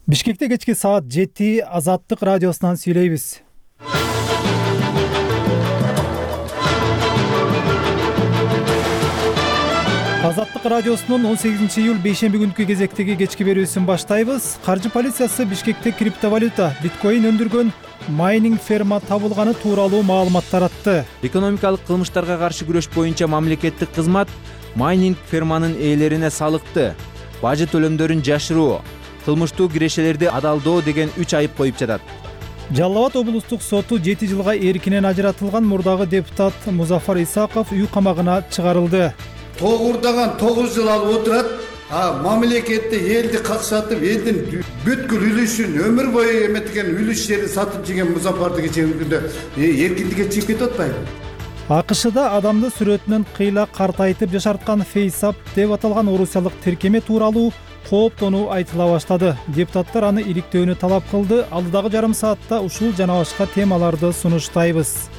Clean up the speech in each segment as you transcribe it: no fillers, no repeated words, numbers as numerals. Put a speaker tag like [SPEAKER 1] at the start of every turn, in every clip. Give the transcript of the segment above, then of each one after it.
[SPEAKER 1] Бишкекте кечки саат 7 Азаттык радиосунан сүйлөйбүз. Азаттык радиосунун 18-июль бейшемби күнкү кезектеги кечки берүүсүн баштайбыз. Каржы полициясы Бишкекте криптовалюта, биткоин өндүргөн майнинг ферма табылганы тууралуу маалымат таратты.
[SPEAKER 2] Экономикалык кылмыштарга каршы күрөш боюнча мамлекеттик кызмат майнинг ферманын ээлерине салыкты, бажы төлөмдөрүн жашыруу, кылмыштуу кирешелерди адалдоо деген 3 айып коюп жатат.
[SPEAKER 1] Жалал Абад облустук соту 7 жылга эркинен ажыратылган мурдагы депутат Музафар Исаков үй камагына чыгарылды.
[SPEAKER 3] Тогурдаган 9 жыл алып отурат, мамлекетте элди каксатып, элдин бүткүл үлүшүн өмүр бою эметкен үлүштерин сатып жеген Музафарды кечээ күндө эркиндикке чыгып кетип атпайбы?
[SPEAKER 1] АКШда адамды сүрөтүнөн кыйла картайтып жашарткан FaceApp деп аталган орусиялык тиркеме тууралуу кооптонуу айтыла баштады. Депутаттар аны иликтөөнү талап кылды. Алдыдагы жарым саатта ушул жана башка темаларды сунуштайбыз.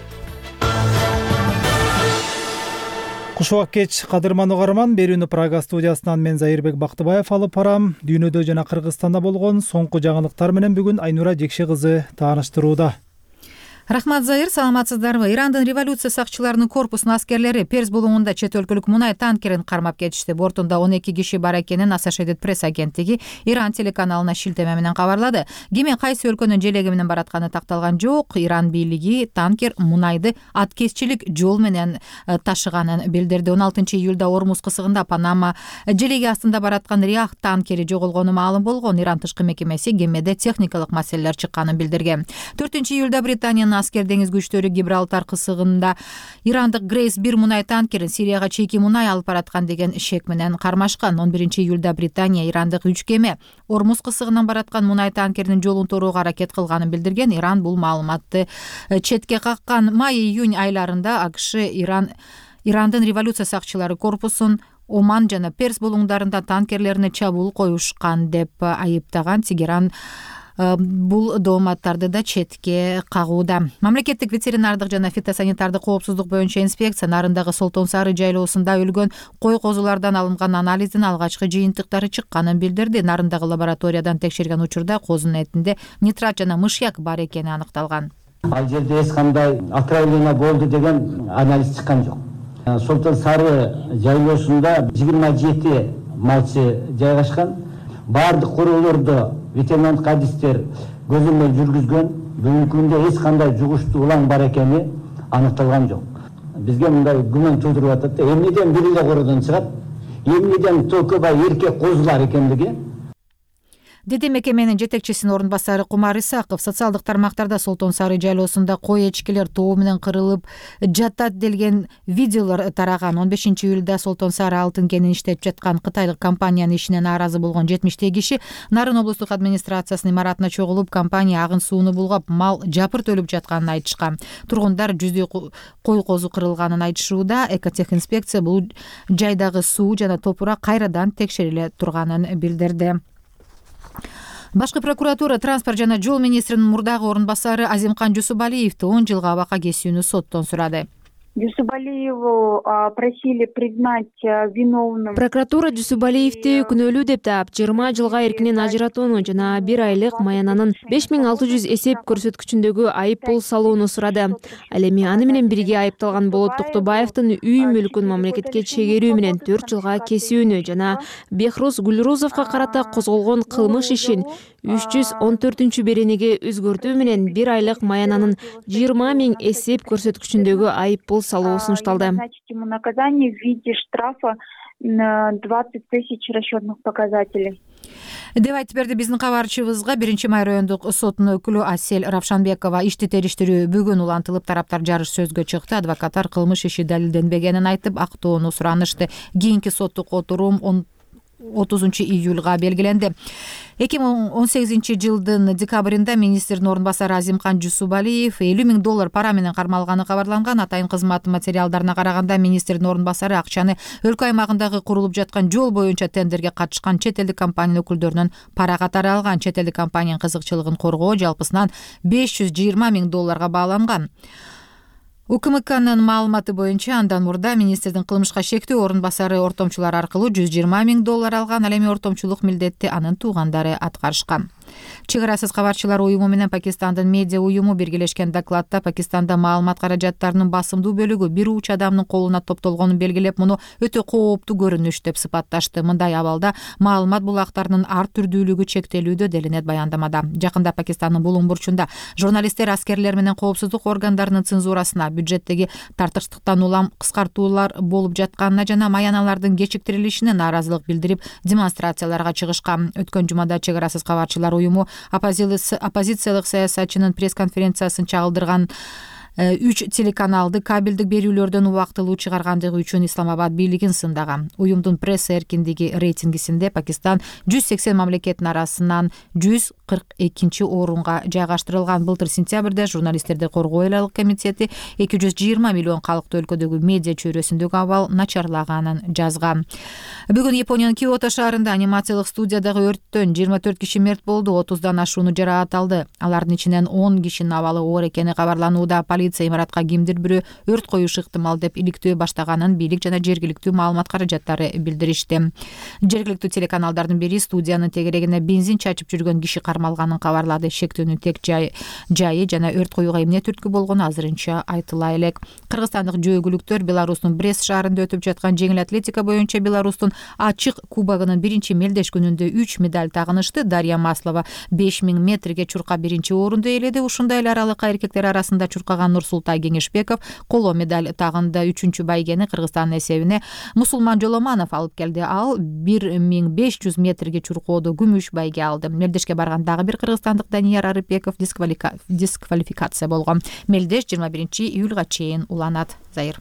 [SPEAKER 1] Кушубак кеч, кадырман угарман, берүүнү Прага студиясынан мен Зайырбек Бактыбаев алып барам. Дүйнөдө жана Кыргызстанда болгон соңку жаңылыктар менен бүгүн Айнура Жекше кызы тааныштырууда.
[SPEAKER 4] Рахмат, Зайыр, саламатсыздарбы? Ирандын революция сакчыларынын корпусунун аскерлери Перс булуңунда чет өлкөлүк мунай танкерин кармап кетишти. Бортунда 12 киши бар экенин Associated Press агенттиги Иран телеканалына шилтеме менен кабарлады. Кеме кайсы өлкөнүн желеги менен баратканы такталган жок. Иран бийлиги танкер мунайды аткезчилик жол менен ташыганын билдирди. 16-июлда Ормуз кысыгында Панама желеги астында бараткан Риах танкери жоголгону маалым болгон. Иран тышкы мекемеси кемеде техникалык маселелер чыкканын билдирген. 4-июлда Британиянын аскер деңиз күчтөрү Гибралтар кысыгында ирандык Грейс 1 мунай танкерин Сирияга чейки мунай алып бараткан деген шек менен кармашкан. 11-июлда Британия ирандык 3 кеме Ормуз кысыгынан бараткан мунай танкеринин жолун торууга аракет кылганын билдирген. Иран бул маалыматты четке каккан. Май-июнь айларында АКШ Ирандын революция сакчылары корпусун Оман жана Перс булуңдарында танкерлерине чабуул коюшкан деп айыптаган. Тегеран бул дооматтарды да четке кагууда. Мамлекеттик ветеринардык жана фитосанитардык коопсуздук боюнча инспекция нарындагы Солтон Сары жайлоосунда өлгөн кой козулардан алынган анализдин алгачкы жыйынтыктары чыкканын билдирди. Нарындагы лабораториядан текшерген учурда козунун этинде нитрат жана мышьяк бар экени аныкталган.
[SPEAKER 5] Ал жерде эч кандай отравление болду деген анализ чыккан жок. Солтон Сары жайлоосунда 27 малчы жайгашкан. Бардык короолордо ветеринардык адистер көзөмөл жүргүзгөн. Бүгүнкү күндө эч кандай жугуштуу улан бар экени аныкталган жок. Бизге мындай күмөн туудуруп атат да, эмнеден бири эле короодон чыгат, эмнеден көп эркек козулар экендиги.
[SPEAKER 4] Деди мекеменин жетекчисинин орун басары Кумар Исаков социалдык тармактарда Солтон Сары жайлоосунда кой эчкилер тобу менен кырылып жатат делген видеолор тараган. 15-июлда Солтон Сары алтын кенин иштеп жаткан кытайлык компаниянын ишине нааразы болгон 70 киши Нарын облустук администрациясынын имаратына чогулуп, компания агын сууну булгап, мал жапырт өлүп жатканын айтышкан. Тургундар жүздөй кой козу кырылганын айтышууда. Экотехинспекция бул жайдагы суу жана топурак кайрадан текшериле турганын билдирди. Башкы прокуратура транспорт жана жол министринин мурдагы орун басары Азимкан Жусубалиевди 10 жылга абакка кесүүнү соттон сурады.
[SPEAKER 6] Жусубалиеву просили признать виновным.
[SPEAKER 7] Прокуратура Жусубалиевди күнөөлүү деп таап 20 жылга эркинен ажыратууну жана 1 айлык маянанын 5600 эсеп көрсөткүчүндөгү айып пул салууну сурады. Ал эми аны менен бирге айыпталган Болот Токтобаевдин үй мүлкүн мамлекетке чегерүү менен 4 жылга кесүүнү жана Бехруз Гүлрузовго карата козголгон кылмыш ишин 314 беренеге өзгөртүү менен 1 айлык маянанын 20 000 эсеп көрсөткүчүндөгү айып пул салуу сунушталды.
[SPEAKER 6] Ему наказание в виде штрафа 20 000 расчетных показателей.
[SPEAKER 4] Деп айтып берди биздин кабарчыбызга 1-Май райондук сотунун өкүлү Асель Равшанбекова. Ишти териштирүү бүгүн улантылып, тараптар жарыш сөзгө чыкты. Адвокаттар кылмыш иши далилденбегенин айтып, актоону суранышты. Кийинки соттук отурум 30 июлга белгиленди. 2018 жылдын декабрында министрдин орун басары Азимкан Жусубалиев $50 000 пара менен кармалганы кабарланган. Атайын кызмат материалдарына караганда министрдин орун басары акчаны өлкө аймагындагы курулуп жаткан жол боюнча тендерге катышкан чет элдик компаниянын өкүлдөрүнөн пара катары алган. Чет элдик компаниянын кызыкчылыгын коргоо жалпысынан $520 000 бааланган. УКМКнын маалыматы боюнча андан мурда министрдин кылмышка шектүү орун басары ортомчулар аркылуу $120 000 алган. Ал эми ортомчулук милдетти анын туугандары аткарышкан. Чек арасыз кабарчылар уюму менен Пакистандын медиа уюму биргелешкен докладда Пакистанда маалымат каражаттарынын басымдуу бөлүгү бир уч адамдын колуна топтолгонун белгилеп, муну өтө кооптуу көрүнүш деп сыпатташты. Мындай абалда маалымат булактарынын ар түрдүүлүгү чектелүүдө делинет баяндамада. Жакында Пакистандын бул бурчунда журналисттер аскерлер менен коопсуздук органдарынын цензурасына, бюджеттеги тартыштыктан улам кыскартуулар болуп жатканына жана маяналардын кечиктирилишине нааразылык билдирип, демонстрацияларга чыгышкан. Өткөн жумада чек арасыз кабарчылар уюму оппозициялык саясатчынын пресс-конференциясын чагылдырган 3 телеканалды кабелдик берүүлөрдөн убактылуу чыгаргандыгы үчүн Исламабад бийлигин сындаган. Уюмдун пресс эркиндиги рейтингисинде Пакистан 180 мамлекеттин арасынан 142 орунга жайгаштырылган. Былтыр сентябрда журналисттерди коргоо элалык комитети 220 миллион калкты өлкөдөгү медиа чөйрөсүндөгү абал начарлаганын жазган. Бүгүн Япониянын Киото шаарында анимациялык студиядагы өрттөн 24 киши мерт болду, 30дан ашууну жараат алды. Алардын ичинен 10 кишинин абалы оор экени кабарланууда. Полиция имаратка кимдир бирөө өрт коюшу ыктымал деп иликтөө баштаганын бийлик жана жергиликтүү маалымат каражаттары билдиришти. Жергиликтүү телеканалдардын бири студиянын тегерегине бензин чачып жүргөн киши кармалганын кабарлады. Шектөөнүн тек жайы жана өрт коюуга эмне түрткү болгону азырынча айтыла элек. Кыргызстандык жөөгүлүктөр Беларустун Брест шаарында өтүп жаткан жеңил атлетика боюнча Беларустун ачык кубогунун биринчи мелдеш күнүндө 3 медаль тагынышты. Дарья Маслова 5000 метрге чуркап биринчи орунду ээледи. Ушундай эле аралыкка эркектер арасында чуркаган Нурсултай Кеңешбеков коло медаль тагында 3-чү байгени Кыргызстандын эсебине Мусулман Жоломанов алып келди. Ал 1500 метрге чуркоодо күмүш байге алды. Мелдешке барган дагы бир кыргызстандык Данияр Арыпбеков дисквалификация болгон. Мелдеш 21-июлга чейин уланат. Зайыр.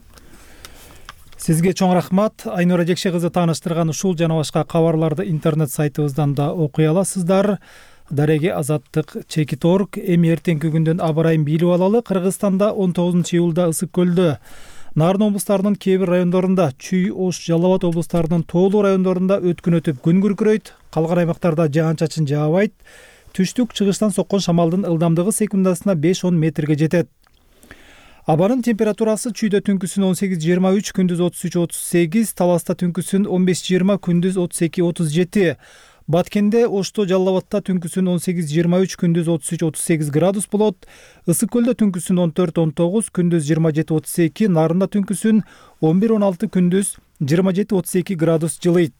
[SPEAKER 1] Сизге чоң рахмат. Айнура Жекше кызы тааныштырган ушул жана башка кабарларды интернет сайтыбыздан да окуй аласыздар. Дареге Азаттык Чекит.орг. Эми эртеңки күндүн аба ырайын билип алалы. Кыргызстанда 19-июлда Ысык көлдө, Нарын облустарынын кээ бир райондорунда, Чүй, Ош, Жалал Абад облустарынын тоолуу райондорунда өткүн өтүп күн күркүрөйт. Калган аймактарда жаан-чачын жаабайт. Түштүк чыгыштан соккон шамалдын ылдамдыгы секундасына 5-10 метрге жетет. Абанын температурасы Чүйдө түнкүсүн 18-23, күндүз 33-38, Таласта түнкүсүн 15-20, күндүз 32-37. Баткенде, Ошто, Жалал Абадта түнкүсүн 18-23, күндүз 33-38 градус болот. Ысык көлдө түнкүсүн 14-19, күндүз 27-32, Нарында түнкүсүн 11-16, күндүз 27-32 градус жылыйт.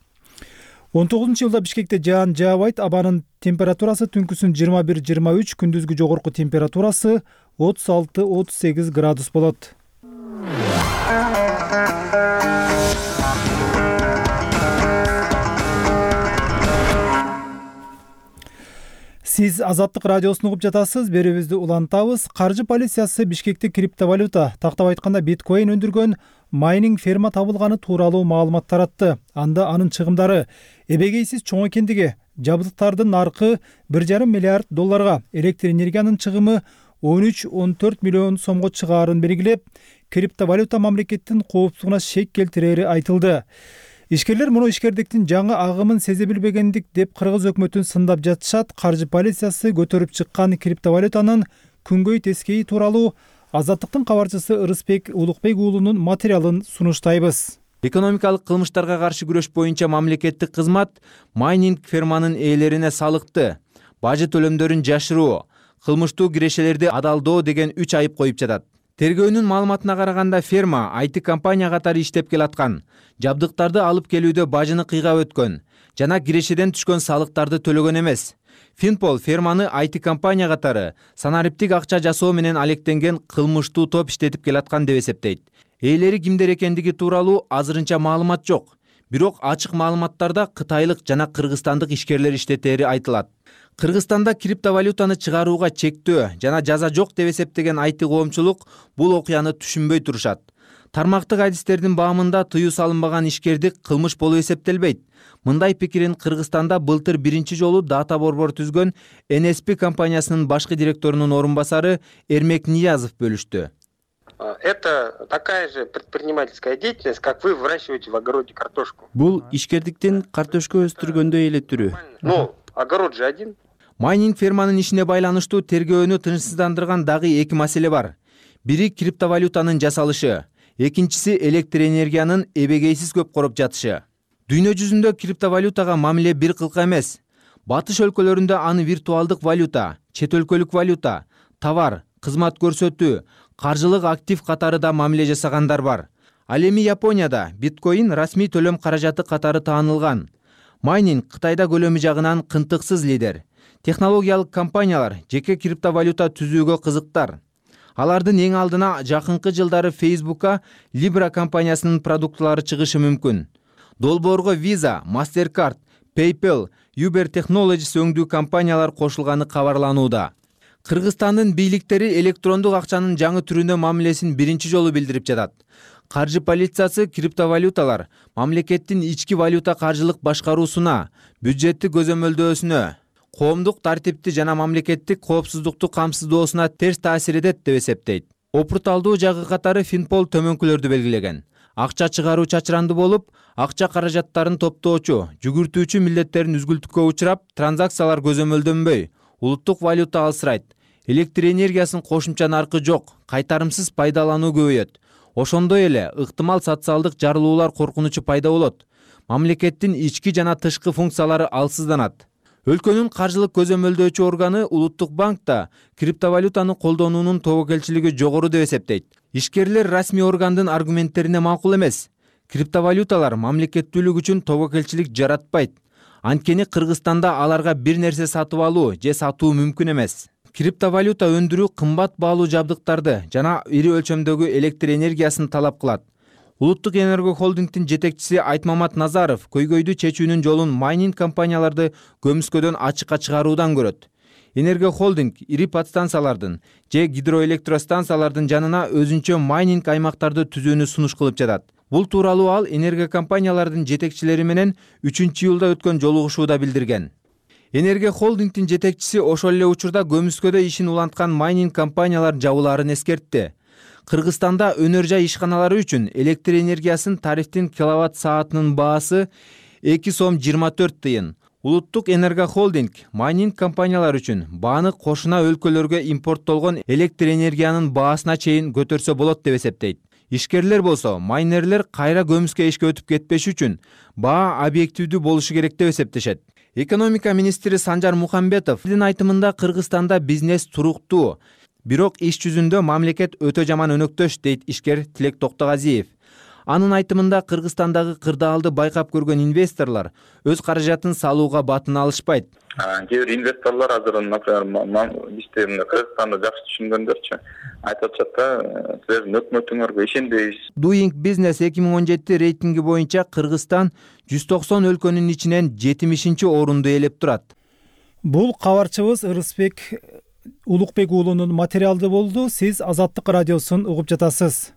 [SPEAKER 1] 19-жылда Бишкекте жаан жаабайт. Абанын температурасы түнкүсүн 21-23, күндүзгү жогорку температурасы 36-38 градус болот. Сиз Азаттык радиосун угуп жатасыз. Берүүбүздү улантабыз. Каржы полициясы Бишкекте криптовалюта, тактап айтканда биткоин өндүргөн майнинг ферма табылганы тууралуу маалымат таратты. Анда анын чыгымдары эбегейсиз чоң экендиги, жабдыктардын наркы 1,5 миллиард долларга, электр энергиянын чыгымы 13-14 миллион сомго чыгаарын белгилеп, криптовалюта мамлекеттин коопсуздугуна шек келтирери айтылды. Ишкерлер муну ишкердиктин жаңы агымын сезе билбегендик деп кыргыз өкмөтүн сындап жатышат. Каржы полициясы көтөрүп чыккан криптовалютанын күнгөй тескейи тууралуу Азаттыктын кабарчысы Ырысбек Улукбек уулунун материалын сунуштайбыз.
[SPEAKER 2] Экономикалык кылмыштарга каршы күрөш боюнча мамлекеттик кызмат майнинг ферманын ээлерине салыкты, бажы төлөмдөрүн жашыруу, кылмыштуу кирешелерди адалдоо деген 3 айып коюп жатат. Тергөөнүн маалыматына караганда ферма IT компания катары иштеп келаткан, жабдыктарды алып келүүдө бажыны кыйгап өткөн жана кирешеден түшкөн салыктарды төлөгөн эмес. Финпол ферманы IT компания катары санариптик акча жасоо менен алектенген кылмыштуу топ иштетип келаткан деп эсептейт. Ээлери кимдер экендиги тууралуу азырынча маалымат жок. Бирок ачык маалыматтарда кытайлык жана кыргызстандык ишкерлер иштетери айтылат. Кыргызстанда криптовалютаны чыгарууга чектөө жана жаза жок деп эсептеген IT коомчулук бул окуяны түшүнбөй турушат. Тармактык адистердин баамында тыюу салынбаган ишкердик кылмыш болуп эсептелбейт. Мындай пикирин Кыргызстанда былтыр биринчи жолу дата борбор түзгөн NSP компаниясынын башкы директорунун орун басары Эрмек Ниязов бөлүштү.
[SPEAKER 8] Это такая же предпринимательская деятельность, как вы выращиваете в огороде картошку.
[SPEAKER 2] Бул ишкердиктин картошка өстүргөндөй эле түрү.
[SPEAKER 8] Ну, огород же один.
[SPEAKER 2] Майнинг ферманын ишине байланыштуу тергөөнү тынчсыздандырган дагы 2 маселе бар. Бири криптовалютанын жасалышы, экинчиси электр энергиянын эбегейсиз көп короп жатышы. Дүйнө жүзүндө криптовалютага мамиле бир кылка эмес. Батыш өлкөлөрүндө аны виртуалдык валюта, чет өлкөлүк валюта, товар, кызмат көрсөтүү, каржылык актив катары да мамиле жасагандар бар. Ал эми Японияда биткоин расмий төлөм каражаты катары таанылган. Майнинг Кытайда көлөмү жагынан кынтыксыз лидер. Технологиялык компаниялар жеке криптовалюта түзүүгө кызыктар. Алардын эң алдына жакынкы жылдары Facebook'a Libra компаниясынын продуктылары чыгышы мүмкүн. Долбоорго Visa, Mastercard, PayPal, Uber Technologies өңдүү компаниялар кошулганы кабарланууда. Кыргызстандын бийликтери электрондук акчанын жаңы түрүнө мамилесин биринчи жолу билдирип жатат. Каржы полициясы криптовалюталар мамлекеттин ички валюта каржылык башкаруусуна, бюджеттик көзөмөлдөөсүнө, коомдук тартипти жана мамлекеттик коопсуздукту камсыздоосуна терс таасир этет деп эсептейт. Опурталдуу жагы катары Финпол төмөнкүлөрдү белгилеген. Акча чыгаруу чачыранды болуп, акча каражаттарын топтоочу, жүгүртүүчү милдеттерин үзгүлтүккө учурап, транзакциялар көзөмөлдөнбөй, улуттук валюта алсырайт. Электр энергиясын кошумча наркы жок, кайтарымсыз пайдалануу көбөйөт. Ошондой эле ыктымал социалдык жарылуулар коркунучу пайда болот. Мамлекеттин ички жана тышкы функциялары алсызданат. Өлкөнүн каржылык көзөмөлдөөчү органы Улуттук банк да криптовалютаны колдонуунун тобокелчилиги жогору деп эсептейт. Ишкерлер расмий органдын аргументтерине макул эмес. Криптовалюталар мамлекеттүүлүк үчүн тобокелчилик жаратпайт. Анткени Кыргызстанда аларга бир нерсе сатып алуу же сатуу мүмкүн эмес. Криптовалюта өндүрүү кымбат баалуу жабдыктарды жана ири өлчөмдөгү электр энергиясын талап кылат. Улуттук энерго холдингдин жетекчиси Айтмамат Назаров көйгөйдү чечүүнүн жолун майнинг компанияларды көмүскөдөн ачыкка чыгаруудан көрөт. Энерго холдинг ири подстанциялардын же гидроэлектростанциялардын жанына өзүнчө майнинг аймактарды түзүүнү сунуш кылып жатат. Бул тууралуу ал энерго компаниялардын жетекчилери менен 3-июлда өткөн жолугушууда билдирген. Энерго холдингдин жетекчиси ошол эле учурда көмүскөдө ишин уланткан майнинг компаниялар жабылаарын эскертти. Кыргызстанда өнөр жай ишканалары үчүн электр энергиясын тарифтин киловатт саатынын баасы 2 сом 24 тыйын. Улуттук энерго холдинг майнинг компаниялар үчүн бааны кошуна өлкөлөргө импорттолгон электр энергиянын баасына чейин көтөрсө болот деп эсептейт. Ишкерлер болсо майнерлер кайра көмүскө ишке өтүп кетпеш үчүн баа объективдүү болушу керек деп эсептешет. Экономика министри Санжар Мухамбетовдин айтымында Кыргызстанда бизнес туруктуу, бирок иш жүзүндө мамлекет өтө жаман өнөктөш дейт ишкер Тилек Токтогазиев. Анын айтымында Кыргызстандагы кырдаалды байкап көргөн инвесторлор өз каражатын салууга батын алышпайт.
[SPEAKER 9] Кээ бир инвесторлор азыр, например, бизде Кыргызстанды жакшы түшүнгөндөрчү айтып атышат да, силердин өкмөтүңөргө ишенбейбиз.
[SPEAKER 2] Doing Business 2017 рейтинги боюнча Кыргызстан 190 өлкөнүн ичинен 70-орунду ээлеп турат.
[SPEAKER 1] Бул кабарчыбыз Ырысбек Улукбек уулунун материалды болду. Сиз Азаттык радиосун угуп жатасыз.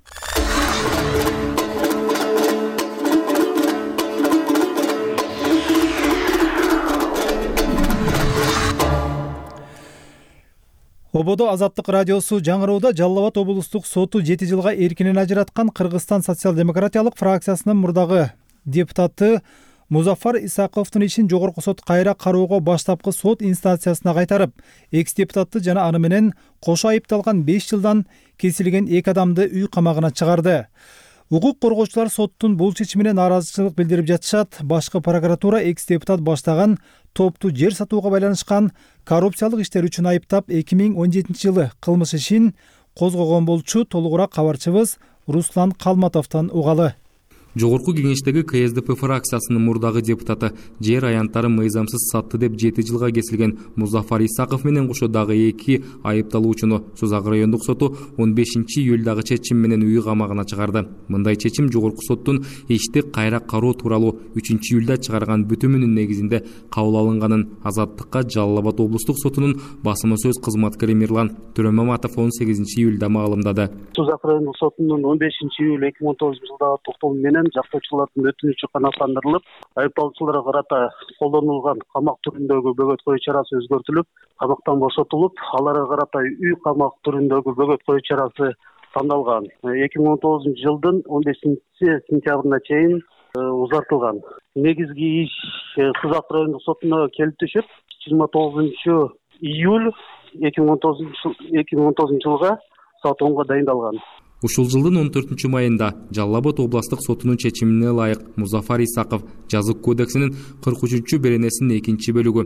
[SPEAKER 1] Ободо Азаттык радиосу жаңыроодо Жалал Абад облустук соту 7 жылга эркинен ажыраткан Кыргызстан социал-демократиялык фракциясынын мурдагы депутаты Музафар Исаковдун ишин жогорку сот кайра кароого баштапкы сот инстанциясына кайтарып, экс-депутатты жана аны менен кошо айыпталган 5 жылдан кесилген 2 адамды үй камагына чыгарды. Укук коргоочулар соттун бул чечимине нааразычылык билдирип жатышат. Башкы прокуратура экс-депутат баштаган топту жер сатууга байланышкан коррупциялык иштер үчүн айыптап 2017 жылы кылмыш ишин козгогон болчу. Толугураак кабарчыбыз Руслан Калматовдон угалы.
[SPEAKER 10] Жогорку кеңештеги КСДП фракциясынын мурдагы депутаты жер аянттарын мыйзамсыз сатты деп 7 жылга кесилген Музафар Исаков менен кошо дагы 2 айыпталуучуну Созак райондук соту 15-июлдагы чечим менен үй камагына чыгарды. Мындай чечим жогорку соттун ишти кайра кароо тууралуу 3-июлда чыгарган бүтүмүнүн негизинде кабыл алынганын Азаттыкка Жалал Абад облустук сотунун басма сөз кызматкери Мирлан Төрөмаматов 18-июлда маалымдады.
[SPEAKER 11] Созак райондук сотунун 15-июль 2019 жылдагы токтому менен жактоочулардын өтүнүчү канааттандырылып, айыпталуучуларга карата колдонулган камак түрүндөгү бөгөт кою чарасы өзгөртүлүп, камактан бошотулуп, аларга карата үй камак түрүндөгү бөгөт кою чарасы тандалган. 2019 жылдын 15 сентябрына чейин узартылган. Негизги иш Созак райондук сотуна келип түшүп, 29 июль 2019 жылга саат 10га дайындалган.
[SPEAKER 10] Ушул жылдын 14 майында Жалал Абад областык сотунун чечимине ылайык Музафар Исаков жазык кодексинин 43 беренесинин 2 бөлүгү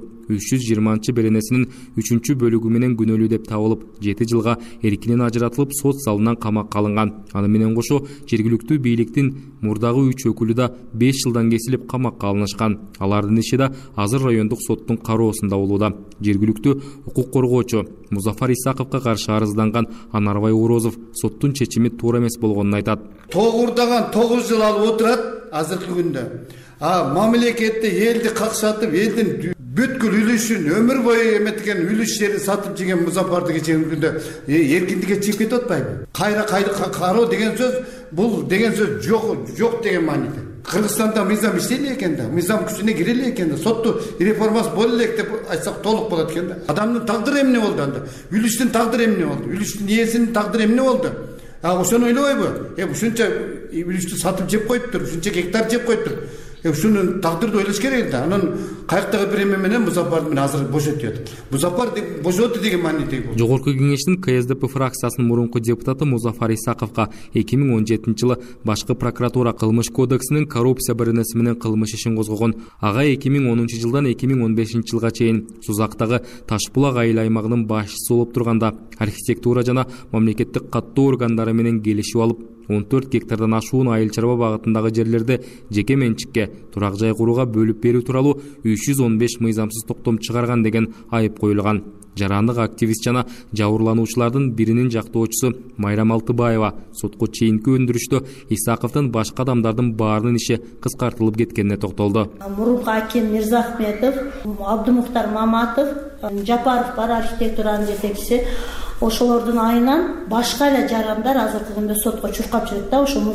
[SPEAKER 10] 320 беренесинин 3 бөлүгү менен күнөөлүү деп табылып 7 жылга эркинен ажыратылып сот залынан камакка алынган. Аны менен кошо жергиликтүү бийликтин мурдагы 3 өкүлү да 5 жылдан кесилип камакка алынышкан. Алардын иши да азыр райондук соттун кароосунда болууда. Жергиликтүү укук коргоочу Музафар Исаковго каршы арызданган Анарбай Орозов соттун чечими туура эмес болгонун айтат.
[SPEAKER 3] Тогурдаган 9 жыл алып отурат азыркы күндө. Мамлекетти элди каксатып, элдин бүткүл үлүшүн өмүр бою эметкен үлүштерин сатып жеген Музафарды кечеги күндө эркиндикке чыгып кетип атпайбы? Кайра кароо деген сөз, бул деген сөз жок деген мааниде. Кыргызстанда мыйзам иштейли экен да, мыйзам күчүнө кирели экен да, сотту реформасы боло элек деп айтсак толук болот экен да. Адамдын тагдыры эмне болду анда? Үлүштүн тагдыры эмне болду? Үлүштүн ээсинин тагдыры эмне болду? Ошону ойлобойбу? Ушунча үлүштү сатып жеп коюптур, ушунча гектар жеп коюптур. Ушунун тагдырды ойлош керек да. Анан каяктагы бир эме менен Музафар менен азыр бошотуп. Музафар бошоту деген мааниде бул.
[SPEAKER 10] Жогорку кеңештин КСДП фракциясынын мурунку депутаты Музафар Исаковго 2017 жылы башкы прокуратура кылмыш кодексинин коррупция беренеси менен кылмыш ишин козгогон. Ага 2010 жылдан 2015 жылга чейин Сузактагы Ташбулак айыл аймагынын башчысы болуп турганда архитектура жана мамлекеттик каттоо органдары менен келишип алып 14 гектардан ашуун айыл чарба багытындагы жерлерди жеке менчикке турак жай курууга бөлүп берүү тууралуу 315 мыйзамсыз токтом чыгарган деген айып коюлган. Жарандык активист жана жабырлануучулардын биринин жактоочусу Майрам Алтыбаева сотко чейинки өндүрүштө Исаковдун башка адамдардын баарынын иши кыскартылып кеткенине токтолду.
[SPEAKER 12] Мурунку аким Мирзахметов, Абдумухтар Маматов, Жапаров бар архитектуранын жетекчиси, ошолордун айынан башка эле жарандар азыркы күндө сотко чуркап жүрөт да, ошо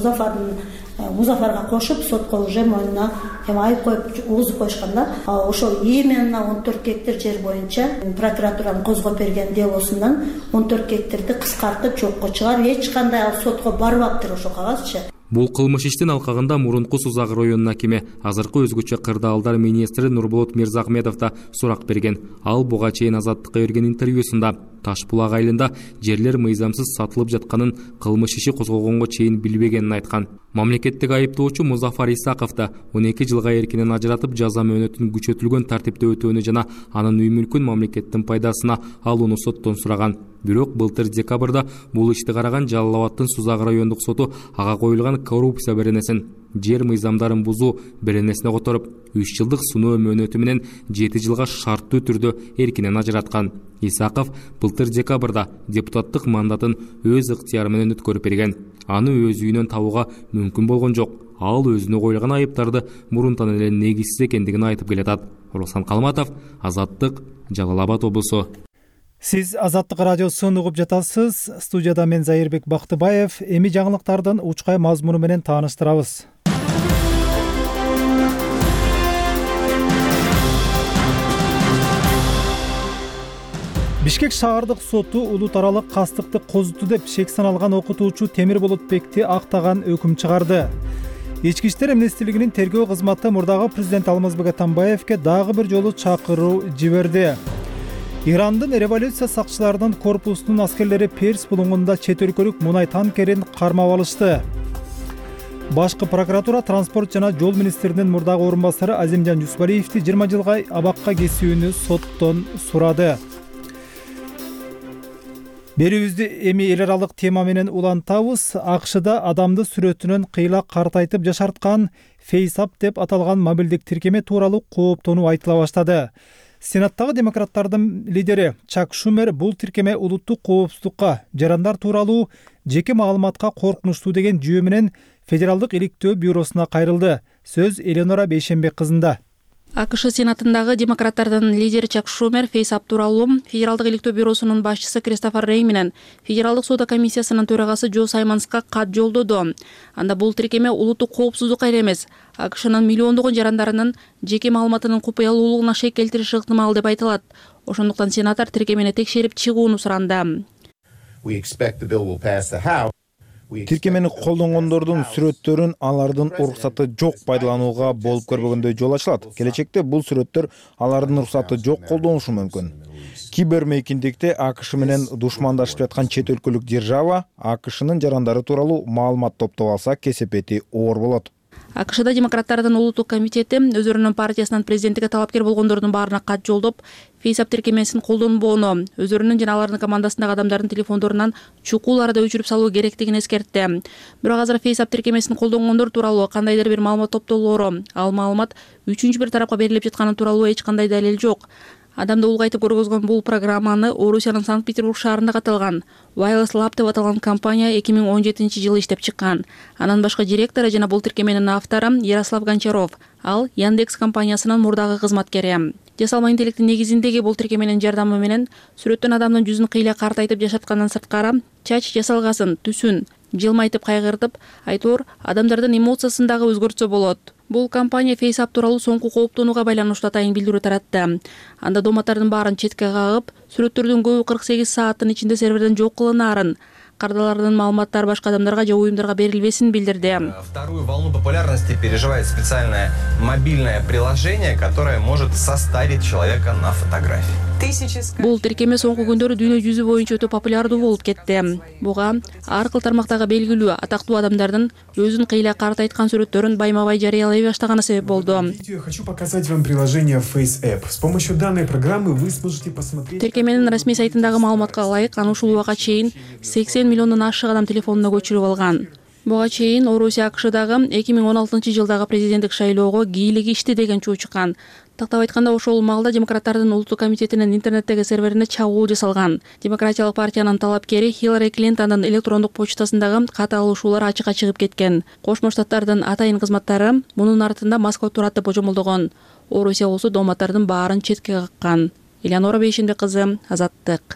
[SPEAKER 12] Музафарга кошуп сотко уже мойнуна айып коюп угузуп коюшкан да. Ошол именно 14 гектар жер боюнча прокуратуранын козгоп берген делосунан 14 гектарды кыскартып жокко чыгарып, эч кандай ал сотко барбаптыр ошол кагазчы.
[SPEAKER 10] Бул кылмыш иштин алкагында мурунку Сузак районунун акими, азыркы өзгөчө кырдаалдар министри Нурболот Мирзахметов да сурак берген. Ал буга чейин Азаттыкка берген интервьюсунда Ташбулак айылында жерлер мыйзамсыз сатылып жатканын кылмыш иши козгогонго чейин билбегенин айткан. Мамлекеттик айыптоочу Музафар Исаков да 12 жылга эркинен ажыратып жаза мөөнөтүн күчөтүлгөн тартипте өтүүнү жана анын үй мүлкүн мамлекеттин пайдасына алууну соттон сураган. Бирок былтыр декабрда бул ишти караган Жалал Абадтын Сузак райондук соту ага коюлган коррупция беренесин жер мыйзамдарын бузуу беренесине которуп 3 жылдык суноо мөөнөтү менен 7 жылга шарттуу түрдө эркинен ажыраткан. Исаков былтыр декабрда депутаттык мандатын өз ыктыяры менен өткөрүп берген. Аны өз үйүнөн табууга мүмкүн болгон жок. Ал өзүнө коюлган айыптарды мурунтан эле негизсиз экендигин айтып келатат. Руслан Калматов, Азаттык, Жалал Абад облусу.
[SPEAKER 1] Сиз Азаттык радиосун угуп жатасыз. Студияда мен Зайырбек Бактыбаев. Эми жаңылыктардын учкай мазмуну менен тааныштырабыз. Бишкек шаардык соту улут аралык кастыкты козуту деп шек саналган окутуучу Темир Болотбекти актаган өкүм чыгарды. Ички иштер министрлигинин тергөө кызматы мурдагы президент Алмазбек Атамбаевке дагы бир жолу чакыруу жиберди. Ирандын революция сакчыларынын корпусунун аскерлери Перс булуңунда чет өлкөлүк мунай танкерин кармап алышты. Башкы прокуратура транспорт жана жол министринин мурдагы орун басары Азимжан Юсупалиевди 20 жылга абакка кесүүнү соттон сурады. Берүүбүздү эми эл аралык тема менен улантабыз. АКШда адамды сүрөтүнөн кыйла картайтып жашарткан FaceApp деп аталган мобилдик тиркеме тууралуу кооптонуу айтыла баштады. Сенаттагы демократтардын лидери Чак Шумер бул тиркеме улуттук коопсуздукка, жарандар тууралуу жеке маалыматка коркунучтуу деген жүйө менен Федералдык иликтөө бюросуна кайрылды. Сөз Эленора Бейшенбек кызында.
[SPEAKER 13] АКШ Сенатындагы демократтардын лидери Чак Шумер FaceApp тууралуу Федералдык иликтөө бюросунун башчысы Кристофер Рей менен Федералдык соода комиссиясынын төрагасы Джо Саймонска кат жолдоду. Анда бул тиркеме улуттук коопсуздукка эле эмес, АКШнын миллиондогон жарандарынын жеке маалыматынын купуялуулугуна шек келтириши ыктымал деп айтылат. Ошондуктан сенатор тиркемени текшерип чыгууну суранды.
[SPEAKER 14] Тиркемени колдонгондордун сүрөттөрүн алардын уруксаты жок пайдаланууга болуп көрбөгөндөй жол ачылат. Келечекте бул сүрөттөр алардын уруксаты жок колдонушу мүмкүн. Кибермейкиндикте АКШ менен душмандашып жаткан чет өлкөлүк держава АКШнын жарандары тууралуу маалымат топтоп алса кесепети оор болот.
[SPEAKER 13] АКШда демократтардын улуттук комитети өздөрүнүн партиясынан президенттикке талапкер болгондордун баарына кат жолдоп, FaceApp тиркемесин колдонбоону, өздөрүнүн жана алардын командасындагы адамдардын телефондорунан чукул арада өчүрүп салуу керектигин эскертти. Бирок азыр FaceApp тиркемесин колдонгондор тууралуу кандайдыр бир маалымат топтолоору, ал маалымат үчүнчү бир тарапка берилип жатканы тууралуу эч кандай далил жок. Адамды улгайтып көргөзгөн бул программаны Орусиянын Санкт-Петербург шаарында катталган Wireless Lab деп аталган компания 2017-жылы иштеп чыккан. Анан башка директору жана бул тиркеменин автору Ярослав Гончаров. Ал Яндекс компаниясынын мурдагы кызматкери. Жасалма интеллекттин негизиндеги бул тиркеменин жардамы менен сүрөттөн адамдын жүзүн кыйла картайтып жашаткандан сырткары чач жасалгасын, түсүн жылмайтып кайгыртып, айтор адамдардын эмоциясын дагы өзгөртсө болот. Бул компания FaceApp тууралуу соңку кооптонууга байланыштуу атайын билдирүү таратты. Анда дооматтардын баарын четке кагып, сүрөттөрдүн көбү 48 сааттын ичинде серверден жок кылынаарын, кардалардын маалыматтары башка адамдарга же уюмдарга берилбесин билдирди.
[SPEAKER 15] Вторую волну популярности переживает специальное мобильное приложение, которое может состарить человека на фотографии.
[SPEAKER 13] Бул тиркеме соңку күндөрү дүйнө жүзү боюнча өтө популярдуу болуп кетти. Буга ар кыл тармактагы белгилүү атактуу адамдардын өзүн кыйла картайткан сүрөттөрүн байма-бай жарыялай баштаганы себеп болду.
[SPEAKER 16] Я хочу показать вам приложение FaceApp. С помощью данной программы вы сможете посмотреть.
[SPEAKER 13] Тиркеменин расмий сайтындагы маалыматка ылайык, аны ушул убакка чейин 80 миллиондон ашык адам телефонуна көчүрүп алган. Буга чейин Орусия АКШдагы 2016-жылдагы президенттик шайлоого кийлик ишти деген чуу чыккан. Тактап айтканда, ошол маалда демократтардын улуттук комитетинин интернеттеги серверине чабуул жасалган. Демократиялык партиянын талапкери Хиллари Клинтондун электрондук почтасындагы кат алышуулар ачыкка чыгып кеткен. Кошмо Штаттардын атайын кызматтары мунун артында Москва турат деп божомолдогон. Орусия болсо дооматтардын баарын четке каккан. Элеонора Бейшенбек кызы, Азаттык.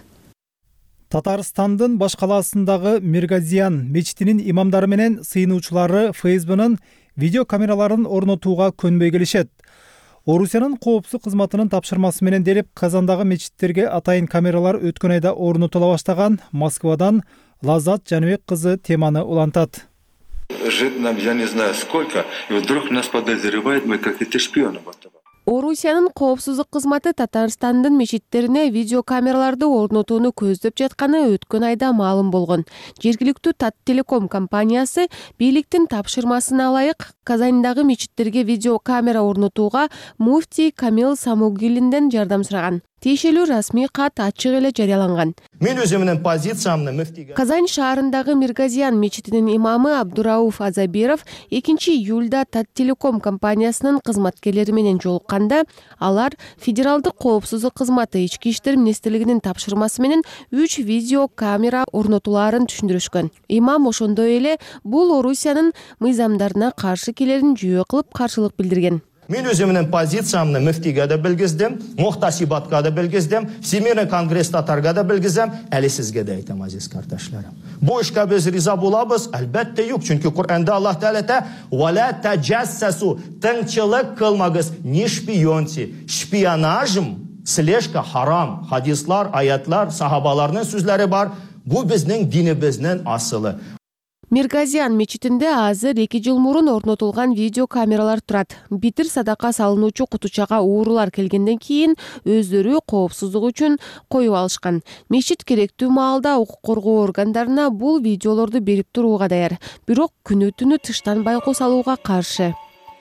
[SPEAKER 1] Татарстандын баш калаасындагы Миргазиян мечитинин имамдары менен сыйынуучулары ФСБнын видео камераларын орнотууга көнбөй келишет. Орусиянын коопсуздук кызматынын тапшырмасы менен делип Казандагы мечиттерге атайын камералар өткөн айда орнотула баштаган. Москвадан Лазат Жаныбек кызы теманы улантат.
[SPEAKER 17] Жить нам, я не знаю сколько, и вдруг нас подозревают, мы какие-то шпионы.
[SPEAKER 18] Орусиянын коопсуздук кызматы Татарстандын мечиттерине видео камераларды орнотууну көздөп жатканы өткөн айда маалым болгон. Жергиликтүү Таттелеком компаниясы бийликтин тапшырмасына ылайык Казандагы мечиттерге видео камера орнотууга муфтий Камил Самугилинден жардам сураган. Тиешелүү расмий кат ачык эле жарыяланган.
[SPEAKER 19] Мен өзүмдүн позициямды муфтийге
[SPEAKER 18] Казань шаарындагы Миргазиян мечитинин имамы Абдурауф Азабиров 2-июлда Таттелеком компаниясынын кызматкерлери менен жолукканда, алар федералдык коопсуздук кызматы ички иштер министрлигинин тапшырмасы менен 3 видео камера орнотулаарын түшүндүрүшкөн. Имам ошондой эле бул Орусиянын мыйзамдарына каршы келерин жүйө кылып каршылык билдирген.
[SPEAKER 19] Мен өзүмдүн позициямды муфтийге да билгиздим, мухтасибатка да билгиздим, Всемирный конгресс татарга да билгизем, әле сезге да айтам, азиз кардәшләрем. Бу эшкә без риза булабыз, әлбәттә юк, чөнки Коръәндә Аллаһ Тәгалә әйтә: "Вала таҗассасу", тыңчылык кылмагыз, не шпионте. Шпионажм, слежка харам. Хадислар, аятлар, сахабаларның сүзләре бар. Бу безнең динебезнең асылы.
[SPEAKER 18] Миргазиян мечитинде азыр 2 жыл мурун орнотулган видео камералар турат. Битир садака салынуучу кутучага уурулар келгенден кийин өздөрү коопсуздук үчүн коюп алышкан. Мечит керектүү маалда укук коргоо органдарына бул видеолорду берип турууга даяр. Бирок күнү-түнү тыштан байкоо салууга каршы.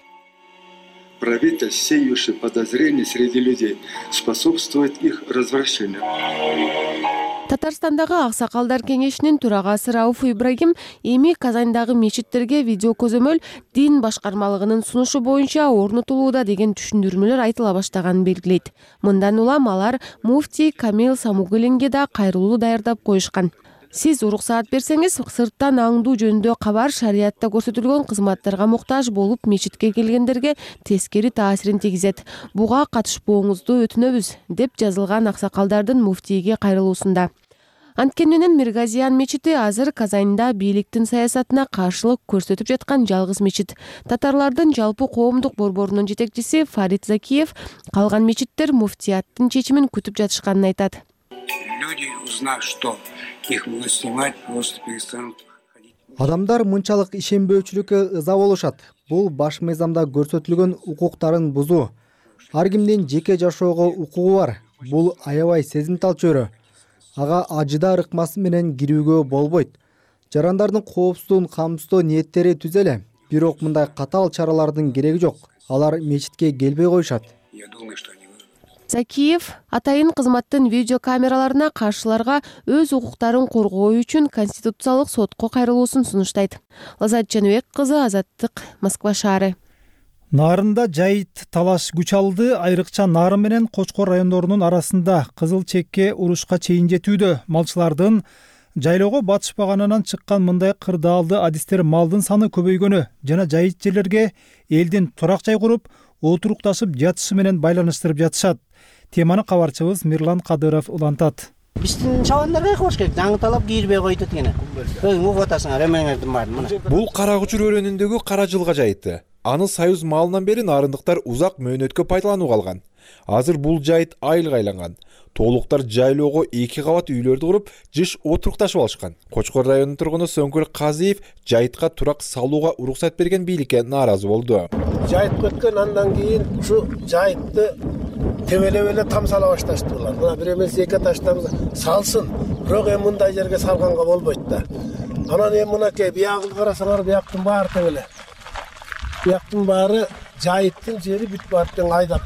[SPEAKER 17] Правитель, сеющий подозрения среди людей, способствует их развращению.
[SPEAKER 18] Татарстандагы Аксакалдар кеңешинин төрагасы Рауф Ибрагим эми Казандагы мечиттерге видео көзөмөл дин башкармалыгынын сунушу боюнча орнотулууда деген түшүндүрмөлөр айтыла баштаганын белгилейт. Мындан улам алар муфтий Камил Самугилинге да кайрылуу даярдап коюшкан. Сиз уруксаат берсеңиз, сырттан аңдуу жөнүндө кабар шариятта көрсөтүлгөн кызматтарга муктаж болуп мечитке келгендерге тескери таасирин тийгизет. Буга катышпооңузду өтүнөбүз, деп жазылган Аксакалдардын муфтийге кайрылуусунда. Анткени менен Миргазиян мечити азыр Казанда бийликтин саясатына каршылык көрсөтүп жаткан жалгыз мечит. Татарлардын жалпы коомдук борборунун жетекчиси Фарид Закиев калган мечиттер муфтияттын чечимин күтүп жатышканын айтат.
[SPEAKER 20] Люди, узнав, что их будут снимать, просто перестанут ходить. Адамдар мынчалык ишенбөөчүлүккө ыза болушат. Бул баш мыйзамда көрсөтүлгөн укуктарын бузуу. Ар кимдин жеке жашоого укугу бар. Бул аябай сезимтал чөйрө. Ага ажыда ырыкмасы менен кирүүгө болбойт. Жарандардын коопсуздугун камсыздоо ниеттери түзеле. Бирок мындай катаал чаралардын кереги жок. Алар мечитке келбей коюшат.
[SPEAKER 18] Закиев атайын кызматтын видео камераларына каршыларга өз укуктарын коргоо үчүн Конституциялык сотко кайрылуусун сунуштайт. Лазат Жаныбек кызы, Азаттык, Москва шаары.
[SPEAKER 1] Нарында жайыт талаш күч алды. Айрыкча Нарын менен Кочкор райондорунун арасында кызыл чекке урушка чейин жетүүдө. Малчылардын жайлоого батышпаганынан чыккан мындай кырдаалды адистер малдын саны көбөйгөнү жана жайыт жерлерге элдин турак жай куруп, отурукташып жатышы менен байланыштырып жатышат. Теманы кабарчыбыз Мирлан Кадыров улантат.
[SPEAKER 21] Биздин чабандарга кош керек, жаңыталап кийирбей койтут экен. Өзүң угуп атасыңар, эмеңердин баарын мына.
[SPEAKER 22] Бул Кара Кучур өрөөнүндөгү кара жылга жайыты. Аны Союз малынан бери нарындыктар узак мөөнөткө пайдаланууга алган. Азыр бул жайыт айылга айланган. Тоолуктар жайлоого 2 кабат үйлөрдү куруп, жыш отурукташып алышкан. Кочкор районунун тургуну Сөңкөл Казиев жайытка турак салууга уруксат берген бийликке нааразы болду.
[SPEAKER 23] Жайыт өткөн андан кийин ушу жайытты тебелеп там сала башташтылар. Мына бир эмес эки таштан салсын. Бирок эми мындай жерге салганга болбойт да. Анан эми мынакей биягы карасаңар, бияктын баары тең эле. Бияктын баары жайыттын жери бүт баартын айдап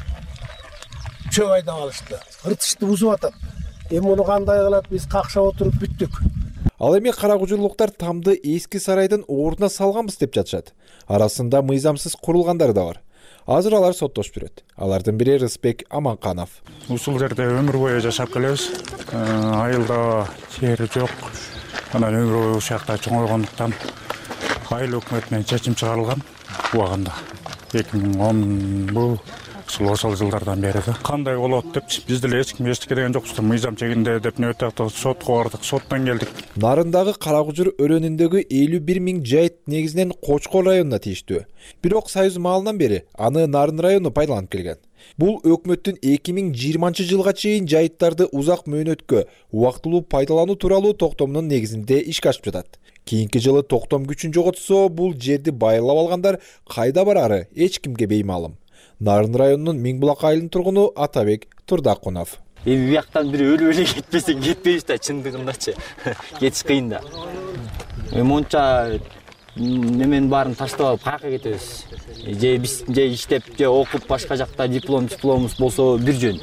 [SPEAKER 23] чөп айдап алышты. Ыртышты бузуп атат. Эми муну кандай кылат, биз какшап отуруп бүттүк.
[SPEAKER 22] Ал эми кара кучурлуктар тамды эски сарайдын ордуна салганбыз деп жатышат. Арасында мыйзамсыз курулгандар да бар. Азыр алар соттошуп жүрөт. Алардын бири Рысбек Аманканов.
[SPEAKER 24] Ушул жерде өмүр бою жашап келебиз. Айылда жери жок. Анан өмүр бою ушул жакта чоңойгондуктан айыл өкмөтүнөн чечим чыгарылган убагында. 2010 бул ошол жылдардан бери да. Кандай болот деп биз деле эч ким эчтеке деген жокпуз. Мыйзам чегинде деп нөтөктө сотко бардык, соттон келдик.
[SPEAKER 22] Нарындагы Кара Кучур өрөөнүндөгү 51 000 жайыт негизинен Кочкор районуна тийиштүү. Бирок Союз малынан бери аны Нарын району пайдаланып келген. Бул өкмөттүн 2020 жылга чейин жайыттарды узак мөөнөткө убактылуу пайдалануу тууралуу токтомунун негизинде ишке ашып жатат. Кийинки жылы токтом күчүн жоготсо, бул жерди байылап алгандар кайда барары эч кимге беймалым. Нарын районунун Миңбулак айылынын тургуну Атабек Турдакунов.
[SPEAKER 25] Эми бияктан бири өлүп эле кетпесең кетпейбиз да, чындыгындачы. Кетиш кыйын да. Монча немен баарын таштап алып каяка кетебиз. Же биз же иштеп, же окуп башка жакта дипломубуз болсо бир жөн.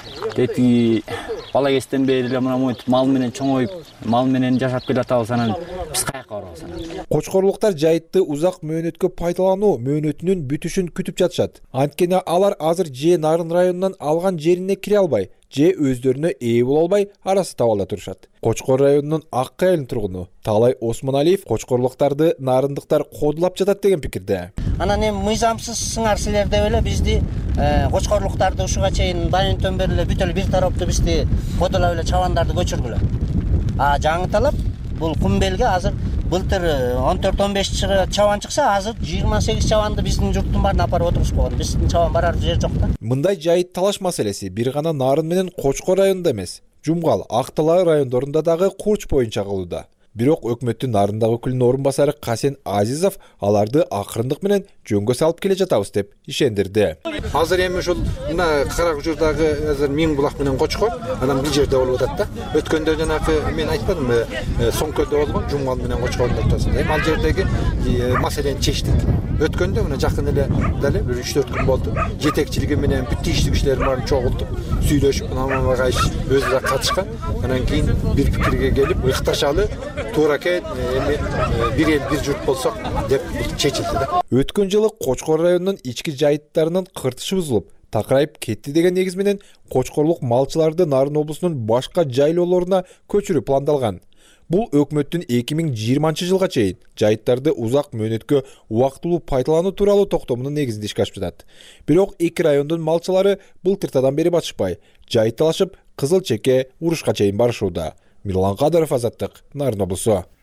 [SPEAKER 25] Дети бала кезден бери эле мына монтип мал менен чоңоюп, мал менен жашап келатабыз, анан биз каяка барабыз анан.
[SPEAKER 22] Кочкорлуктар жайытты узак мөөнөткө пайдалануу мөөнөтүнүн бүтүшүн күтүп жатышат. Анткени алар азыр же Нарын районунан алган жерине кире албай, же өздөрүнө ээ боло албай арасы табалда турушат. Кочкор районунун Ак айылынын тургуну Талай Осмоналиев Кочкорлуктарды нарындыктар кодулап жатат деген пикирде.
[SPEAKER 21] Анан эми мыйзамсыз сыңар силер деп эле бизди Кочкорлуктарды ушуга чейин байынтөн бери эле бүт эле бир тараптуу бизди кодулап эле чабандарды көчүргүлө. Жаңыталап бул Кумбелге азыр былтыр 14-15 чабан чыкса, азыр 28 чабанды биздин журттун баарына апарып отурушуп койгон. Биздин чабан барар жер жок да.
[SPEAKER 22] Мындай жайыт талаш маселеси бир гана Нарын менен Кочкор районунда эмес, Жумгал, Актала райондорунда дагы курч боюнча кылууда. Бирок өкмөттүн Нарындагы өкүлүнүн орун басары Касен Азизов аларды акырындык менен жөнгө салып келе жатабыз деп ишендирди.
[SPEAKER 26] Азыр эми ушул мына Кара Кучурдагы азыр Миңбулак менен Кочкор, анан бир жерде болуп атат да. Өткөндө жанагы мен айтпадымбы, Соңкөлдө болгон Жумгал менен Кочкордун ортосунда. Эми ал жердеги маселени чечтик. Өткөндө мына жакын эле дали бир 3-4 күн болду. Жетекчилиги менен бүт тийиштүү кишилердин баарын чогултуп, сүйлөшүп, намага өзү да катышкан. Анан кийин бир пикирге келип, ыкташалы туура экен, эми бир эл бир журт болсок деп чечилди да.
[SPEAKER 22] Өткөн жылы Кочкор районунун ички жайыттарынын кыртышы бузулуп, такырайып кетти деген негиз менен Кочкорлук малчыларды Нарын облусунун башка жайлоолоруна көчүрүү пландалган. Бул өкмөттүн 2020 жылга чейин жайыттарды узак мөөнөткө убактылуу пайдалануу тууралуу токтомунун негизинде ишке ашып жатат. Бирок эки райондун малчылары былтыртадан бери батышпай, жайыт талашып, кызыл чекке урушка чейин барышууда. Мирлан Кадыров, Азаттык, Нарын облусу.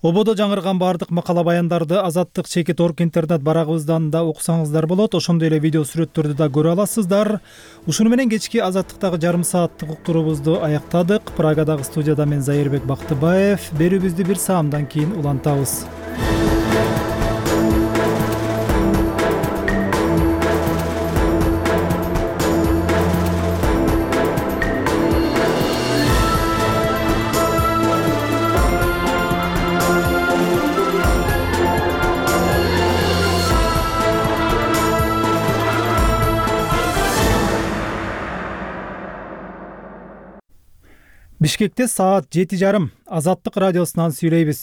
[SPEAKER 1] Ободо жаңырган баардык макала баяндарды Азаттык чекит орг интернет барагыбыздан да окусаңыздар болот. Ошондой эле видео сүрөттөрдү да көрө аласыздар. Ушуну менен кечки Азаттыктагы жарым сааттык уктуруубузду аяктадык. Прагадагы студияда мен Зайырбек Бактыбаев. Берүүбүздү бир саамдан кийин улантабыз. Бишкекте саат 7:30 Азаттык радиосунан сүйлөйбүз.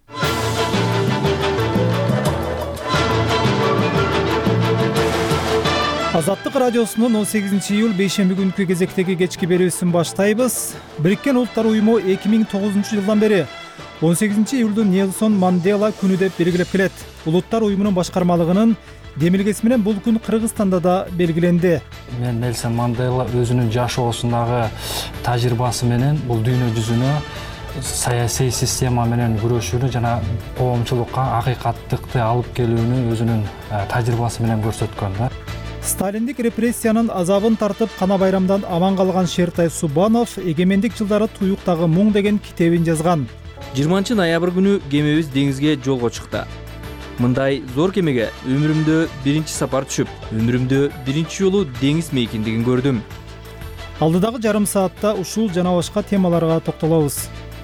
[SPEAKER 1] Азаттык радиосунун 18 июль бейшемби күнкү кезектеги кечки берүүсүн баштайбыз. Бириккен Улуттар уюму 2009 жылдан бери 18 июлду Нелсон Мандела күнү деп белгилеп келет. Улуттар уюмунун башкармалыгынын демилгеси менен бул күн Кыргызстанда да белгиленди.
[SPEAKER 4] Мен Нелсон Мандела өзүнүн жашоосундагы тажрыйбасы менен бул дүйнө жүзүнө саясий система менен күрөшүүнү жана коомчулукка акыйкаттыкты алып келүүнү өзүнүн тажрыйбасы менен көрсөткөн да.
[SPEAKER 1] Сталиндик репрессиянын азабын тартып кана байрамдан аман калган Шертай Субанов эгемендик жылдары Туюктагы муң деген китебин жазган.
[SPEAKER 5] 20-ноябрь күнү кемебиз деңизге жолго чыкты. Мындай зор кемеге өмүрүмдө биринчи сапар түшүп, өмүрүмдө биринчи жолу деңиз мейкиндигин көрдүм.
[SPEAKER 1] Алдыдагы жарым саатта ушул жана башка темаларга токтолобуз.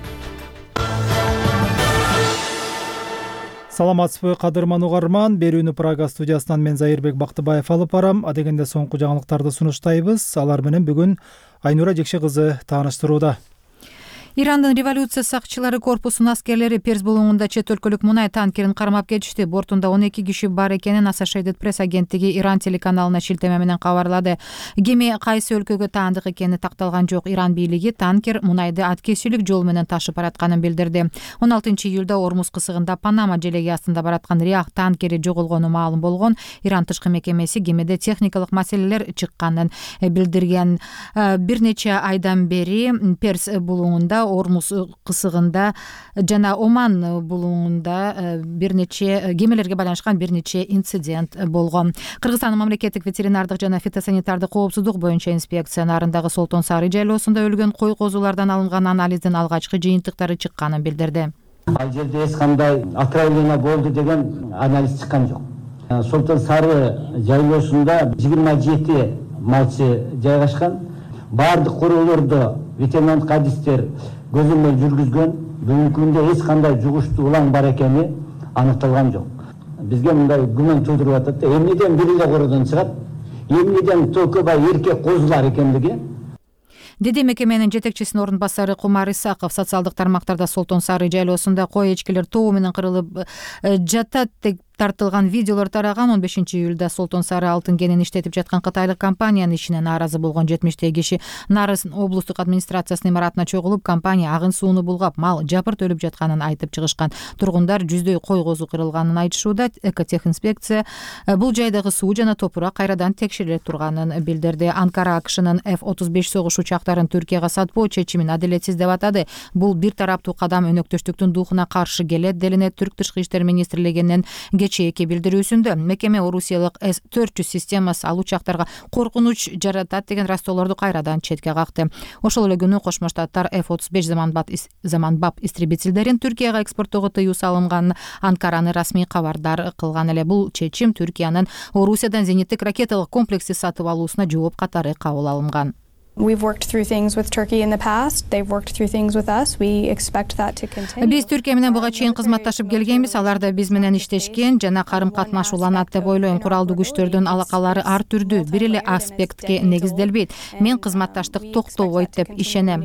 [SPEAKER 1] Саламатсызбы кадырман угарман, берүүнү Прага студиясынан мен Зайырбек Бактыбаев алып барам. Адегенде соңку жаңылыктарды сунуштайбыз. Алар менен бүгүн Айнура Жекше кызы тааныштырууда.
[SPEAKER 6] Ирандын революция сакчылары корпусунун аскерлери Перс булуңунда чет өлкөлүк мунай танкерин кармап кетишти. Бортунда 12 киши бар экенин Associated Press агенттиги Иран телеканалына шилтеме менен кабарлады. Кеме кайсы өлкөгө таандык экени такталган жок. Иран бийлиги танкер мунайды аткезчилик жол менен ташып баратканын билдирди. 16 июлда Ормуз кысыгында Панама желеги астында бараткан Риах танкери жоголгону маалым болгон. Иран тышкы мекемеси кемеде техникалык маселелер чыкканын билдирген. Бир нече айдан бери Перс булуңунда, Ормуз кысыгында жана Оман булуңунда бир нече кемелерге байланышкан бир нече инцидент болгон. Кыргызстандын мамлекеттик ветеринардык жана фитосанитардык коопсуздук боюнча инспекция нарындагы Солтон Сары жайлоосунда өлгөн кой козулардан алынган анализдин алгачкы жыйынтыктары чыкканын билдирди.
[SPEAKER 7] Ал жерде эч кандай отравление болду деген анализ чыккан жок. Солтон Сары жайлоосунда 27 малчы жайгашкан. Бардык короолордо ветеринардык адистер көзөмөл жүргүзгөн. Бүгүнкү күндө эч кандай жугуштуу улан бар экени аныкталган жок. Бизге мындай күмөн туудуруп атат да, эмнеден бир эле кородон чыгат, эмнеден көбай эркек козулар экендиги.
[SPEAKER 6] Деди мекеменин жетекчисинин орун басары Кумар Исаков социалдык тармактарда Солтон Сары жайлоосунда кой эчкилер тобу менен кырылып жатат деп тартылган видеолор тараган. 15 июлда Солтон Сары алтын кенин иштетип жаткан кытайлык компаниянын ишине нааразы болгон 70 киши Нарыз облустук администрациясынын имаратына чогулуп, компания агын сууну булгап, мал жапырт өлүп жатканын айтып чыгышкан. Тургундар жүздөй кой козу кырылганын айтышууда. Экотехинспекция бул жайдагы суу жана топурак кайрадан текшериле турганын билдирди. Анкара АКШнын F-35 согуш учактарын Түркияга сатпоо чечимин адилетсиз деп атады. Бул бир тараптуу кадам өнөктөштүктүн духуна каршы келет делинет Түрк тышкы иштер министрлигинин кечээки билдирүүсүндө. Мекеме орусиялык С-400 системасы ал учактарга коркунуч жаратат деген растоолорду кайрадан четке какты. Ошол эле күнү Кошмо Штаттар F-35 заманбап истребительдерин Түркияга экспорттоого тыюу салынганын Анкараны расмий кабардар кылган эле. Бул чечим Түркиянын Орусиядан зениттик ракеталык комплекси сатып алуусуна жооп катары кабыл алынган.
[SPEAKER 8] We've worked through things with Turkey in the past. They've worked through things with us. We expect that to continue.
[SPEAKER 6] Биз Түркия менен буга чейин кызматташып келгенбиз. Алар да биз менен иштешкен жана карым-катнаш уланат деп ойлойм. Куралдуу күчтөрдүн алакалары ар түрдүү, бир эле аспектке негизделбейт. Мен кызматташтык токтобойт деп ишенем.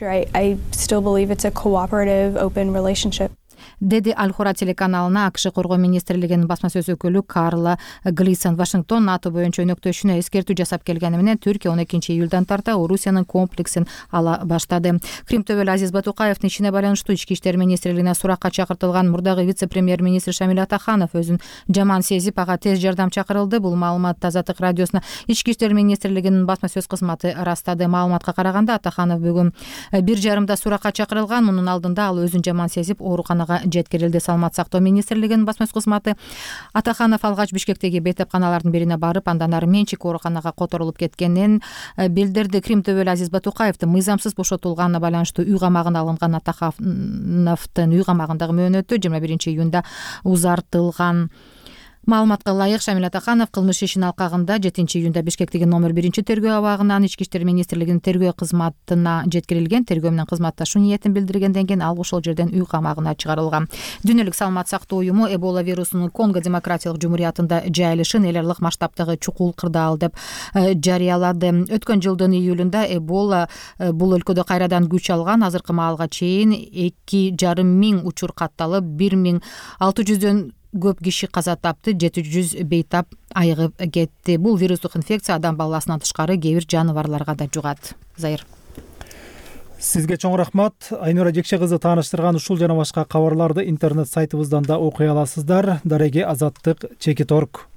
[SPEAKER 8] I still believe it's a cooperative, open relationship.
[SPEAKER 6] Деди Аль-Хура телеканалына АКШ коргоо министрлигинин басма сөз өкүлү Карла Глисон. Вашингтон НАТО боюнча өнөктөшүнө эскертүү жасап келгени менен Түркия 12 июлдан тарта Орусиянын комплексин ала баштады. Крим төбөлү Азиз Батукаевдин ишине байланыштуу ички иштер министрлигине суракка чакыртылган мурдагы вице-премьер-министр Шамиль Атаханов өзүн жаман сезип, ага тез жардам чакырылды. Бул маалыматты Азаттык радиосуна ички иштер министрлигинин басма сөз кызматы ырастады. Маалыматка караганда Атаханов бүгүн 1:30 суракка чакырылган. Мунун алдында ал өзүн жаман сезип ооруканага ага жеткирилди. Саламаттык сактоо министрлигинин басма сөз кызматы Атаханов алгач Бишкектеги бейтапканалардын бирине барып, андан ары менчик ооруканага которулуп кеткенин билдирди. Крим төбөлү Азиз Батукаевдин мыйзамсыз бошотулганына байланыштуу үй камагына алынган Атахановдун үй камагындагы мөөнөтү 21-июнда узартылган. Маалыматка ылайык, Шамил Атаханов кылмыш ишин алкагында 7-июнда Бишкектеги номер 1-тергөө абагынан Ички иштер министрлигинин тергөө кызматына жеткирилген. Тергөө менен кызматташуу ниетин билдиргенден кийин ал ошол жерден үй камагына чыгарылган. Дүйнөлүк саламаттык сактоо уюму Эбола вирусунун Конго демократиялык жумуриятында жайылышын эл аралык масштабтагы чукул кырдаал деп жарыялады. Өткөн жылдын июлунда Эбола бул өлкөдө кайрадан күч алган. Азыркы маалга чейин 2,5 миң учур катталып, 1600дөн көп киши каза тапты, 700 бейтап айыгып кетти. Бул вирустук инфекция адам баласынан тышкары кээ бир жаныбарларга да жугат. Зайыр.
[SPEAKER 1] Сизге чоң рахмат. Айнура Жекше кызы тааныштырган ушул жана башка кабарларды интернет сайтыбыздан да окуй аласыздар. Дареге Азаттык.org.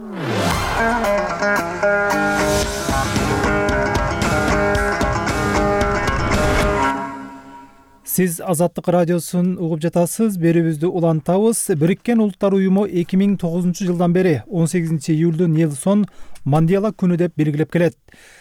[SPEAKER 1] Сиз Азаттык радиосун угуп жатасыз. Берүүбүздү улантабыз. Бириккен Улуттар уюму 2009-жылдан бери 18-июлду Нельсон Мандела күнү деп белгилеп келет.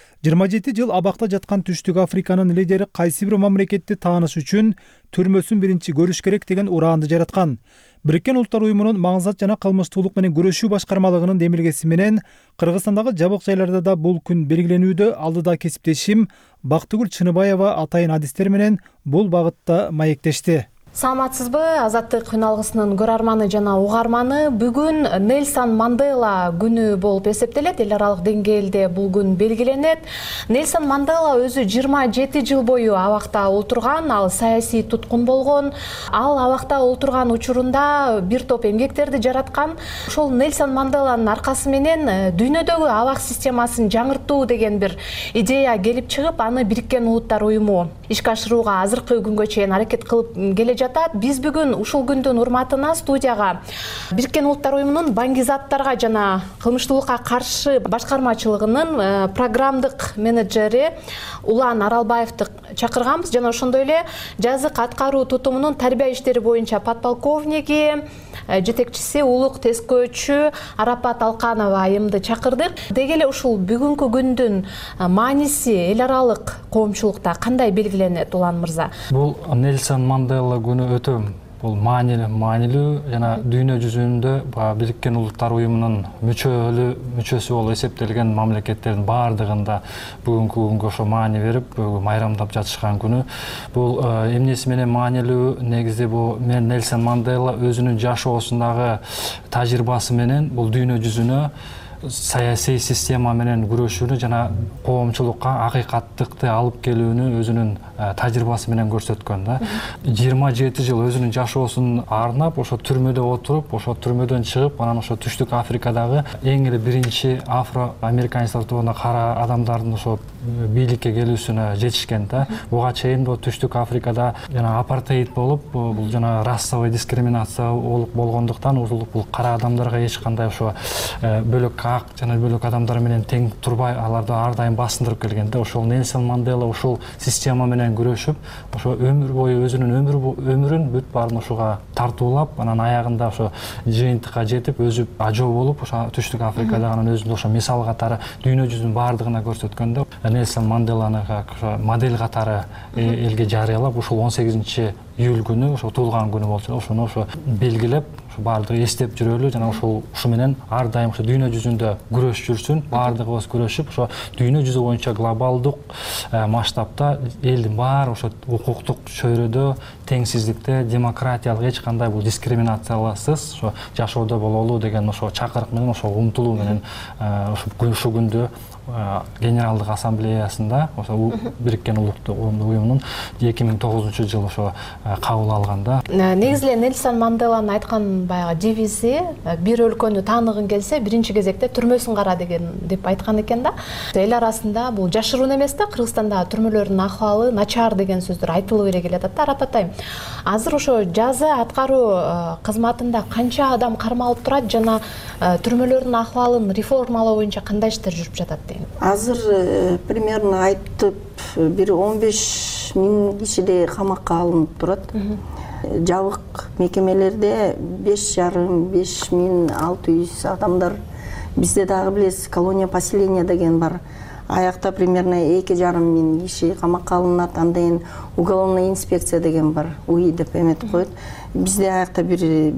[SPEAKER 1] 27 жыл абакта жаткан Түштүк Африканын лидери кайсы бир мамлекетти тааныш үчүн түрмөсүн биринчи көрүш керек деген ураанды жараткан. Бириккен Улуттар уюмунун маңызат жана кылмыштуулук менен күрөшүү башкармалыгынын демилгеси менен Кыргызстандагы жабык жайларда да бул күн белгиленүүдө. Алдыда кесиптешим Бактыгүл Чыныбаева атайын адистер менен бул багытта маектешти.
[SPEAKER 2] Саламатсызбы? Азаттык күн алгысынын көрөрманы жана угарманы. Бүгүн Нельсон Мандела күнү болуп эсептелет. Эл аралык деңгээлде бул күн белгиленет. Нельсон Мандела өзү 27 жыл бою абакта отурган, ал саясий туткун болгон. Ал абакта отурган учурунда бир топ эмгектерди жараткан. Ошол Нельсон Манделанын аркасы менен дүйнөдөгү абак системасын жаңыртуу деген бир идея келип чыгып, аны Бириккен Улуттар уюму ишке ашырууга азыркы күнгө чейин аракет кылып келе жатат. Биз бүгүн ушул күндүн урматына студияга Бириккен Улуттар уюмунун баңгизаттарга жана кылмыштуулукка каршы башкармачылыгынын программдык менеджери Улан Аралбаевди чакырганбыз жана ошондой эле жазык аткаруу тутумунун тарбия иштери боюнча подполковниги, жетекчиси улук тескөөчү Арапат Алканова айымды чакырдык. Деги эле ушул бүгүнкү күндүн мааниси эл аралык коомчулукта кандай белгиленет, Улан мырза?
[SPEAKER 4] Бул Нельсон Мандела күнү өтө бул маанилүү жана дүйнө жүзүндө Бириккен Улуттар уюмунун мүчөсү болуп эсептелген мамлекеттердин баардыгында бүгүнкү күнгө ошо маани берип майрамдап жатышкан күнү. Бул эмнеси менен маанилүү? Негизи бул Нельсон Мандела өзүнүн жашоосундагы тажрыйбасы менен бул дүйнө жүзүнө саясий система менен күрөшүүнү жана коомчулукка акыйкаттыкты алып келүүнү өзүнүн тажрыйбасы менен көрсөткөн да. 27 жыл өзүнүн жашоосун арнап, ошо түрмөдө отуруп, ошо түрмөдөн чыгып, анан ошо Түштүк Африкадагы эң эле биринчи афро-американецтер тобуна кара адамдардын ошо бийликке келүүсүнө жетишкен да. Буга чейин бул Түштүк Африкада жана апартеид болуп, бул жана расовый дискриминация болгондуктан бул кара адамдарга эч кандай ошо бөлөк жана бөлөк адамдар менен тең турбай, аларды ар дайым басындырып келген да. Ошол Нельсон Мандела ушул система менен күрөшүп, ошо өмүр бою өзүнүн өмүрүн бүт баарын ошуга тартуулап, анан аягында ошо жыйынтыкка жетип, өзү ажоо болуп, ошо Түштүк Африкада анан өзүн ошо мисал катары дүйнө жүзүнүн баардыгына көрсөткөн да. Нельсон Манделаны модель катары элге жарыялап, ушул 18-июль күнү ошо туулган күнү болчу. Ошону ошо белгилеп, баардыгы эстеп жүрөлү жана ушу менен ар дайым ошо дүйнө жүзүндө күрөш жүрсүн, баардыгыбыз күрөшүп, ошо дүйнө жүзү боюнча глобалдык масштабта элдин баары ошо укуктук чөйрөдө, теңсиздикте, демократиялык эч кандай бул дискриминацияларсыз ошо жашоодо бололу деген ошо чакырык менен, ошо умтулуу менен ушул күндү Генералдык ассамблеясында ошо Бириккен Улуттар уюмунун 2009-жылы ошо кабыл алганда.
[SPEAKER 2] Негизи эле Нельсон Манделанын айткан баягы девизи бир өлкөнү тааныгың келсе, биринчи кезекте түрмөсүн кара деп айткан экен да. Эл арасында бул жашыруун эмес да, Кыргызстанда түрмөлөрдүн акыбалы начар деген сөздөр айтылып эле келатат да. Арапатай, азыр ошо жаза аткаруу кызматында канча адам кармалып турат жана түрмөлөрдүн акыбалын реформалоо боюнча кандай иштер жүрүп жатат?
[SPEAKER 3] Азыр примерно айтып бир 15 миң кишидей камакка алынып турат. Жабык мекемелерде 5,5–5600 адамдар. Бизде дагы билесиз, колония поселения деген бар. Аякта примерно 2,5 киши камакка алынат. Андайын уголовная инспекция деген бар. УИ деп эметип коет. Бизде аякта бир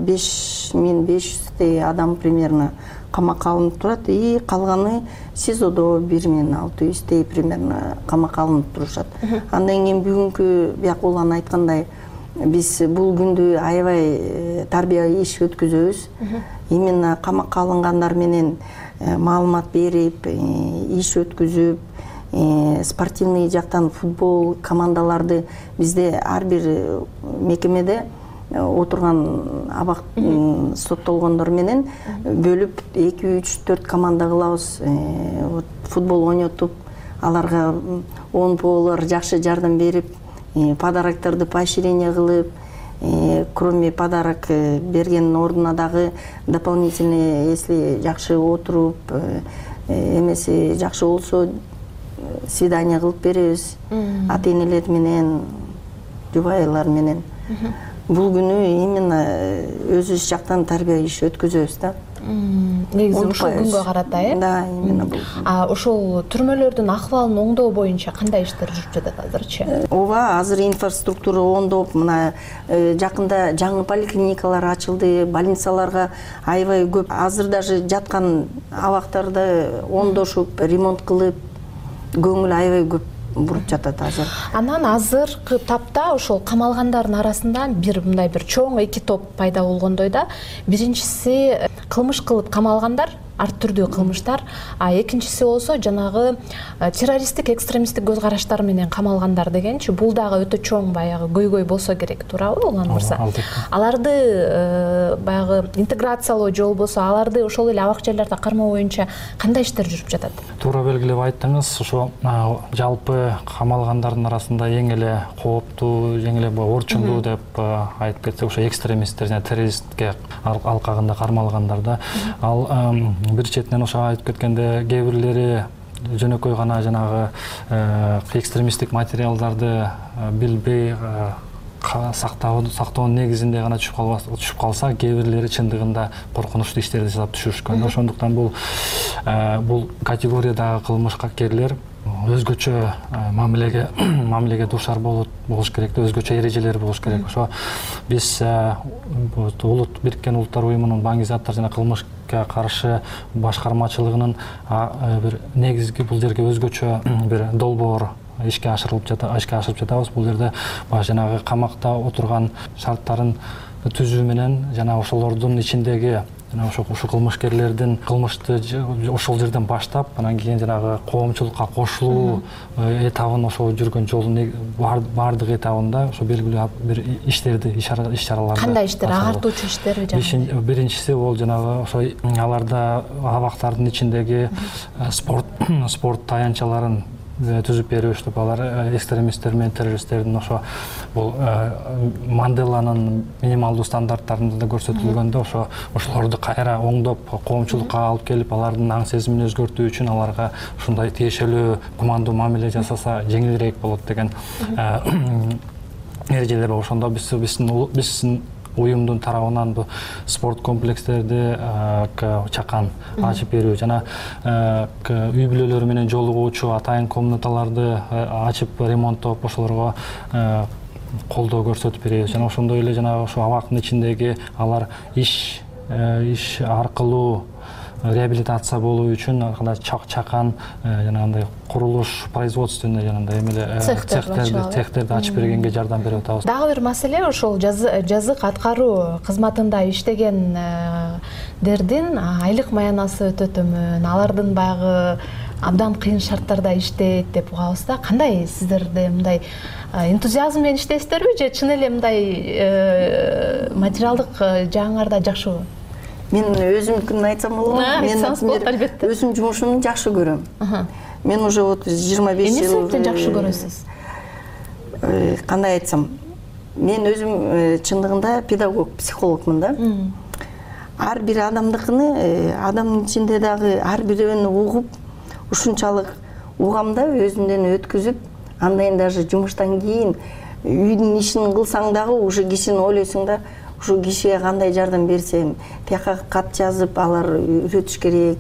[SPEAKER 3] 5500 адам примерно камакка алынып турат. И калганы СИЗОдо 1600 примерно камакка алынып турушат. Андан кийин бүгүнкү бияк улан айткандай, биз бул күндү аябай тарбия иш өткүзөбүз. Именно камакка алынгандар менен маалымат берип, иш өткүзүп, спортивный жактан футбол командаларды бизде ар бир мекемеде отурган абак соттолгондор менен бөлүп 2-3-4 команда кылабыз. Футбол ойнотуп, аларга ОНПОлор жакшы жардам берип, подароктарды поощрение кылып, кроме подарок берген ордуна дагы дополнительно, если жакшы отуруп, эмеси жакшы болсо, свидание кылып беребиз ата-энелер менен, жубайлар менен. Бул күнү именно өзүбүз жактан тарбия иш өткүзөбүз да.
[SPEAKER 2] Негизи ушул күнгө карата,
[SPEAKER 3] Да, именно бул.
[SPEAKER 2] Ошол түрмөлөрдүн акыбалын оңдоо боюнча кандай иштер жүрүп жатат азырчы?
[SPEAKER 3] Ооба, азыр инфраструктура оңдоп, мына жакында жаңы поликлиникалар ачылды, больницаларга аябай көп. Азыр даже жаткан абактарды оңдошуп, ремонт кылып, көңүл аябай көп буруп жатат азыр.
[SPEAKER 2] Анан азыркы тапта ошол камалгандардын арасында бир мындай бир чоң эки топ пайда болгондой да. Биринчиси кылмыш кылып камалгандар, ар түрдүү кылмыштар, экинчиси болсо жанагы террористтик, экстремисттик көз караштар менен камалгандар дегенчи. Бул дагы өтө чоң баягы көйгөй болсо керек, туурабы Улан мырза? Аларды баягы интеграциялоо же болбосо аларды ошол эле абак-жайларда кармоо боюнча кандай иштер жүрүп жатат?
[SPEAKER 4] Туура белгилеп айттыңыз. Ошо жалпы камалгандардын арасында эң эле кооптуу, эң эле орчундуу деп айтып кетсек, ошо экстремисттер жана террористке алкагында кармалгандар да. Ал бир четинен ошо айтып кеткенде кээ бирлери жөнөкөй гана жанагы экстремисттик материалдарды билбей сактоонун негизинде гана түшүп калса, кээ бирлери чындыгында коркунучтуу иштерди жасап түшүрүшкөн. Ошондуктан бул категориядагы кылмышкерлер өзгөчө мамилеге дуушар болуш керек, өзгөчө эрежелер болуш керек. Ошо биз Бириккен Улуттар уюмунун баңги заттар жана кылмышка каршы башкармачылыгынын бир негизги бул жерге өзгөчө бир долбоор ишке ашырып жатабыз. Бул жерде жанагы камакта отурган шарттарын түзүү менен жана ошолордун ичиндеги ошол кылмышкерлердин кылмышты ошол жерден баштап, анан кийин жанагы коомчулукка кошулуу этабын ошо жүргөн жолдун бардык этабында ошо белгилүү бир иштерди, иш-чараларды.
[SPEAKER 2] Кандай иштер, агартуучу иштерби жана?
[SPEAKER 4] Биринчиси бул жанагы ошо аларда абактардын ичиндеги спорт таянчаларын түзүп беришип, алар экстремисттер менен террористтердин ошо бул Манделанын минималдуу стандарттарында да көрсөтүлгөндө, ошолорду кайра оңдоп, коомчулукка алып келип, алардын аң сезимин өзгөртүү үчүн аларга ушундай тиешелүү гумандуу мамиле жасаса жеңилирээк болот деген эрежелер бар. Ошондо биздин уюмдун тарабынан бул спорт комплекстерди чакан ачып берүү жана үй бүлөлөр менен жолугуучу атайын комнаталарды ачып ремонттоп, ошолорго колдоо көрсөтүп беребиз. Жана ошондой эле жанагы ошо абактын ичиндеги алар иш аркылуу реабилитация болуу үчүн чакан жанагындай курулуш производственный жанагындай эмеле цехтерди ачып бергенге жардам берип атабыз.
[SPEAKER 2] Дагы бир маселе, ошол жазык аткаруу кызматында иштегендердин айлык маянасы өтө төмөн, алардын баягы абдан кыйын шарттарда иштейт деп угабыз да. Кандай сиздерде мындай энтузиазм менен иштейсиздерби же чын эле мындай материалдык жагыңарда жакшыбы?
[SPEAKER 3] Мен өзүмкүн айтсам болобу? Мен өзүм жумушумду жакшы көрөм. Мен уже 25 жыл. Эмне себептен жакшы көрөсүз? Кандай айтсам? Мен өзүм чындыгында педагог, психологмун да. Ар бир адамдын ичинде дагы ар бирөөнү угуп, ушунчалык угамда өзүмдөн өткүзүп, андайын даже жумуштан кийин үйдүн ишин кылсаң дагы уже кишини ойлойсуң да, ушу кишиге кандай жардам берсем, тияка кат жазып алар үйрөтүш керек.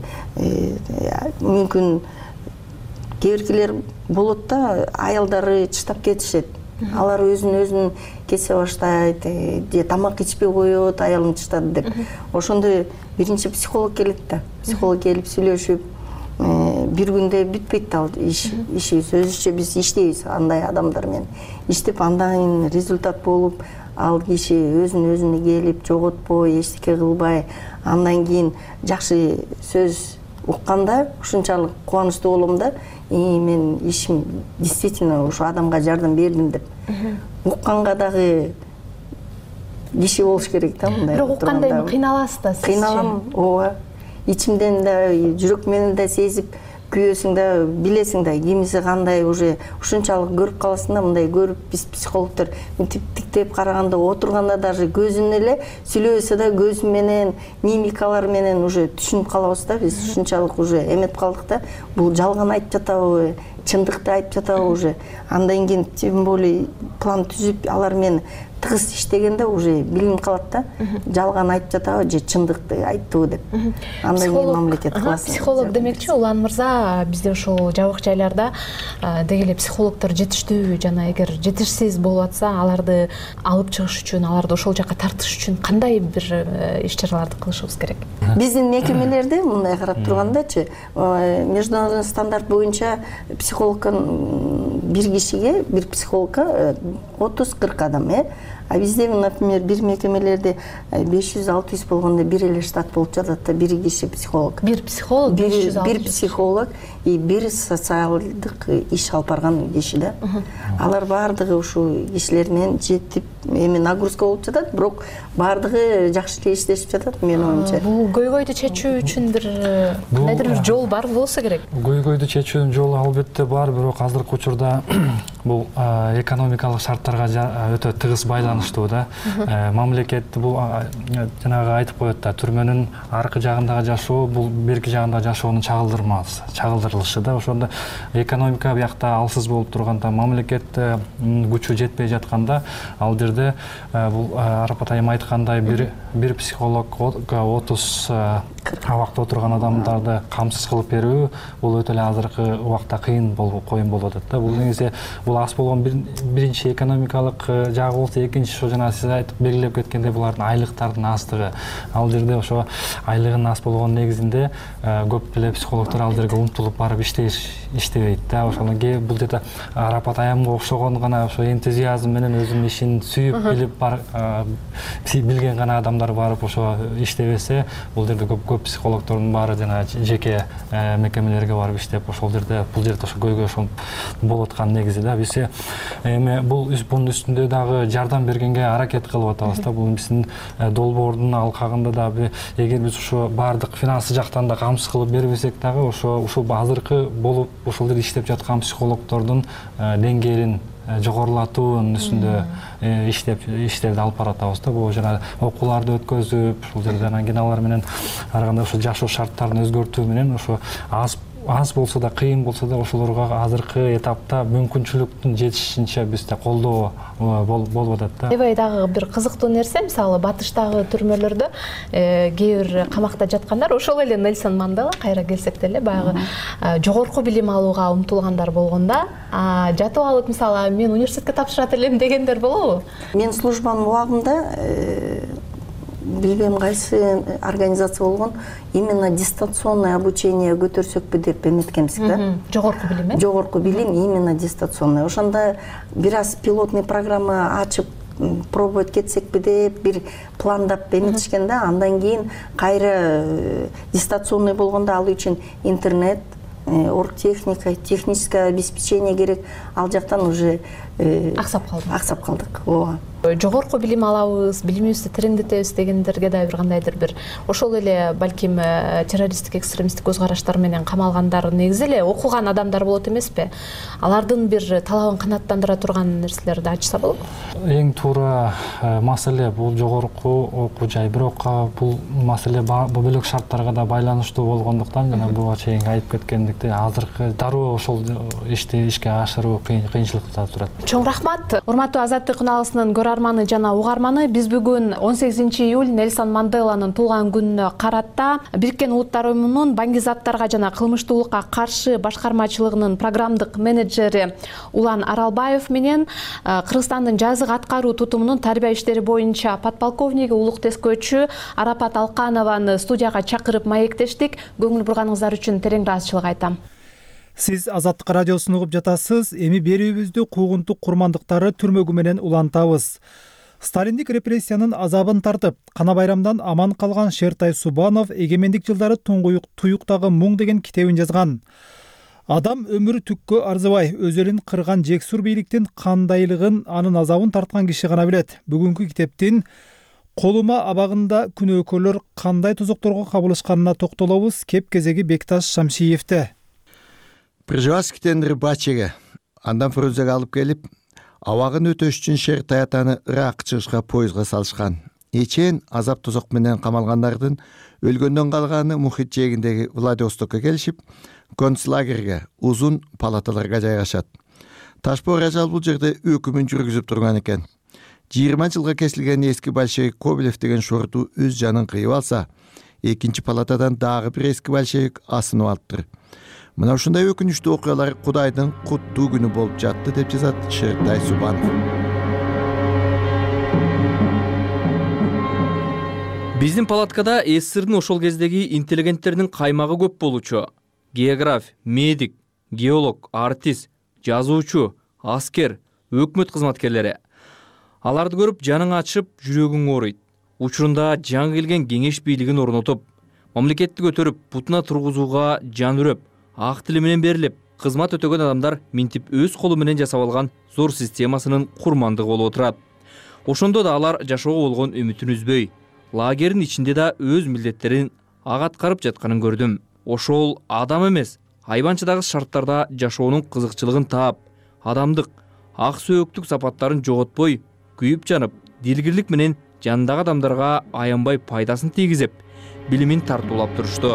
[SPEAKER 3] Мүмкүн кээ биркилер болот да, аялдары чыштап кетишет. Алар өзүн кесе баштайт, же тамак ичпей коет, аялым чыштады деп. Ошондо биринчи психолог келет да. Психолог келип сүйлөшүп, бир күндө бүтпөйт ал ишибиз. Өзүчө биз иштейбиз андай адамдар менен. Иштеп андан кийин результат болуп, ал киши өзүнө келип, жоготпой, эчтеке кылбай, андан кийин жакшы сөз укканда ушунчалык кубанычтуу болом да, мен ишим действительно ушу адамга жардам бердим деп. Укканга дагы киши болуш керек да, мындай.
[SPEAKER 2] Бирок укканда эми кыйналасыз да сиз.
[SPEAKER 3] Кыйналам, ооба. Ичимден да, жүрөк менен да сезип, күйөсүң да, билесиң да, кимиси кандай уже ушунчалык көрүп каласың да, мындай көрүп биз психологдор тиктеп караганда, отурганда даже көзүн эле сүйлөбөсө да көзү менен, мимикалар менен уже түшүнүп калабыз да, биз ушунчалык уже эметип калдык да, бул жалган айтып жатабы, чындыкты айтып жатабы уже. Андан кийин тем более план түзүп, алар менен тыгыз иштегенде уже билинип калат да, жалган айтып жатабы же чындыкты айттыбы деп. Андан кийин мамлекет кыласың.
[SPEAKER 2] Психолог демекчи, Улан мырза, бизде ошол жабык жайларда деги эле психологдор жетиштүү, жана эгер жетишсиз болуп атса, аларды алып чыгыш үчүн, аларды ошол жака тартыш үчүн кандай бир иш-чараларды кылышыбыз керек?
[SPEAKER 3] Биздин мекемелерде мындай карап тургандачы, международный стандарт боюнча психологдон бир кишиге, бир психологко 30-40 адам, А бизде, например, бир мекемелерде 500-600 болгондо бир эле штат болуп жатат да, бир киши психолог.
[SPEAKER 2] Бир психолог, 500-600.
[SPEAKER 3] Бир психолог и бир социалдык иш алып барган киши да. Алар бардыгы ушул кишилер менен жетип, эми нагрузка болуп жатат, бирок бардыгы жакшы эле иштешип жатат, менин оюмча.
[SPEAKER 2] Бул көйгөйдү чечүү үчүн кандайдыр бир жол бар болсо керек.
[SPEAKER 4] Көйгөйдү чечүүнүн жолу албетте бар, бирок азыркы учурда бул экономикалык шарттарга өтө тыгыз байланыштуу да. Мамлекет бул жанагы айтып коет да, түрмөнүн аркы жагындагы жашоо бул берки жагындагы жашоонун чагылдырылышы да. Ошондо экономика биякта алсыз болуп турганда, мамлекет күчү жетпей жатканда, ал жерде бул Арапат айым айткандай бир психолог 30 абакта отурган адамдарды камсыз кылып берүү бул өтө эле азыркы убакта кыйын болуп атат да. Бул негизи бул аз болгон биринчи экономикалык жагы болсо, экинчи ошо жана сиз айтып белгилеп кеткендей булардын айлыктардын аздыгы. Ал жерде ошо айлыгын аз болгон негизинде көп эле психологдор ал жерге умтулуп барып иштебейт да. Ошондон кийин бул жерде Арапат айымга окшогон гана ошо энтузиазм менен өзүнүн ишин сүйүп билип билген гана адамдар барып ошо иштебесе, бул жерде көп психологдордун баары жана жеке мекемелерге барып иштеп, ошол жерде бул жерде ошо көйгөй ошол болуп аткан негизи да. Биз эми бунун үстүндө дагы жардам бергенге аракет кылып атабыз да. Бул биздин долбоордун алкагында да, эгер биз ошо баардык финансы жактан да камсыз кылып бербесек дагы, ошол азыркы болуп ошол жерде иштеп жаткан психологдордун деңгээлин жогорулатуунун үстүндө иштерди алып баратабыз да. Бул жана окууларды өткөзүп, ушул жерде анан кийин алар менен ар кандай ошо жашоо шарттарын өзгөртүү менен ошо аз болсо да, кыйын болсо да, ошолорго азыркы этапта мүмкүнчүлүктүн жетишинче бизде колдоо болуп атат да.
[SPEAKER 2] Эбай дагы бир кызыктуу нерсе, мисалы батыштагы түрмөлөрдө кээ бир камакта жаткандар ошол эле Нельсон Мандела, кайра келсек деле, баягы жогорку билим алууга умтулгандар болгондо, жатып алып мисалы мен университетке тапшырат элем дегендер болобу?
[SPEAKER 3] Мен службанын убагында билбейм кайсы организация болгон, именно дистанционное обучение көтөрсөкпү деп эметкенбиз да.
[SPEAKER 2] Жогорку билим,
[SPEAKER 3] Жогорку билим именно дистанционное. Ошондо бир аз пилотный программа ачып пробовать кетсекпи деп бир пландап эметишкен да. Андан кийин кайра дистанционный болгондо ал үчүн интернет, оргтехника, техническое обеспечение керек. Ал жактан уже
[SPEAKER 2] аксап калдык.
[SPEAKER 3] Ооба.
[SPEAKER 2] Жогорку билим алабыз, билимибизди тереңдетебиз дегендерге да бир кандайдыр бир ошол эле балким террористтик экстремисттик көз караштар менен камалгандар негизи эле окуган адамдар болот эмеспи? Алардын бир талабын канааттандыра турган нерселерди ачса болобу?
[SPEAKER 4] Эң туура маселе бул жогорку окуу жай. Бирок бул маселе бөлөк шарттарга да байланыштуу болгондуктан жана буга чейин айтып кеткендикти азыркы дароо ошол ишти ишке ашыруу кыйынчылыкта турат.
[SPEAKER 2] Чоң рахмат. Урматтуу Азаттык күналгысынын көрөрманы жана угарманы, биз бүгүн 18-июль Нельсон Манделанын туулган күнүнө карата Бириккен Улуттар Уюмунун баңгизаттарга жана кылмыштуулукка каршы башкармачылыгынын программдык менеджери Улан Аралбаев менен Кыргызстандын жазык аткаруу тутумунун тарбия иштери боюнча подполковниги улук тескөөчү Арапат Алканованы студияга чакырып маектештик. Көңүл бурганыңыздар үчүн терең ыраазычылык айтам.
[SPEAKER 1] Сиз Азаттык радиосун угуп жатасыз. Эми берүүбүздү куугунтук курмандыктары түрмөгү менен улантабыз. Сталиндик репрессиянын азабын тартып, Кана Байрамдан аман калган Шертай Субанов эгемендик жылдары туюктагы муң деген китебин жазган. Адам өмүрү түккө арзыбай, өз элин кырган жексур бийликтин кандайлыгын, анын азабын тарткан киши гана билет. Бүгүнкү китептин колума абагында күнөөкөрлөр кандай тузокторго кабылышканына токтолобуз. Кеп кезеги Бекташ Шамшиевте.
[SPEAKER 9] Пржеваскитен рыбачеге андан Фрунзеге алып келип, абагын өтөш үчүн Шертай атаны Ырак чыгышка поезга салышкан. Эчен азап тозок менен камалгандардын өлгөндөн калганы мухит жээгиндеги Владивостокко келишип, концлагерге, узун палаталарга жайгашат. Ташпор ажал бул жерде өкүмүн жүргүзүп турган экен. 20 жылга кесилген эски большевик Кобелев деген шорту өз жанын кыйып алса, экинчи палатадан дагы бир эски большевик асынып алыптыр. Мына ушундай өкүнүчтүү окуялар Кудайдын куттуу күнү болуп жатты деп жазат Шертай Субанов.
[SPEAKER 5] Биздин палаткада СССРдин ошол кездеги интеллигенттердин каймагы көп болчу. Географ, медик, геолог, артист, жазуучу, аскер, өкмөт кызматкерлери. Аларды көрүп жаның ачып, жүрөгүң ооруйт. Учурунда жаңы келген кеңеш бийлигин орнотуп, мамлекетти көтөрүп, бутуна тургузууга жан үрөп, ак тили менен берилип, кызмат өтөгөн адамдар минтип өз колу менен жасап алган зор системасынын курмандыгы болуп отурат. Ошондо да алар жашоого болгон үмүтүн үзбөй, лагердин ичинде да өз милдеттерин ак аткарып жатканын көрдүм. Ошол адам эмес, айбанчыдагы шарттарда жашоонун кызыкчылыгын таап, адамдык, ак сөөктүк сапаттарын жоготпой, күйүп жанып, дилгирлик менен жандагы адамдарга аянбай пайдасын тийгизип, билимин тартуулап турушту.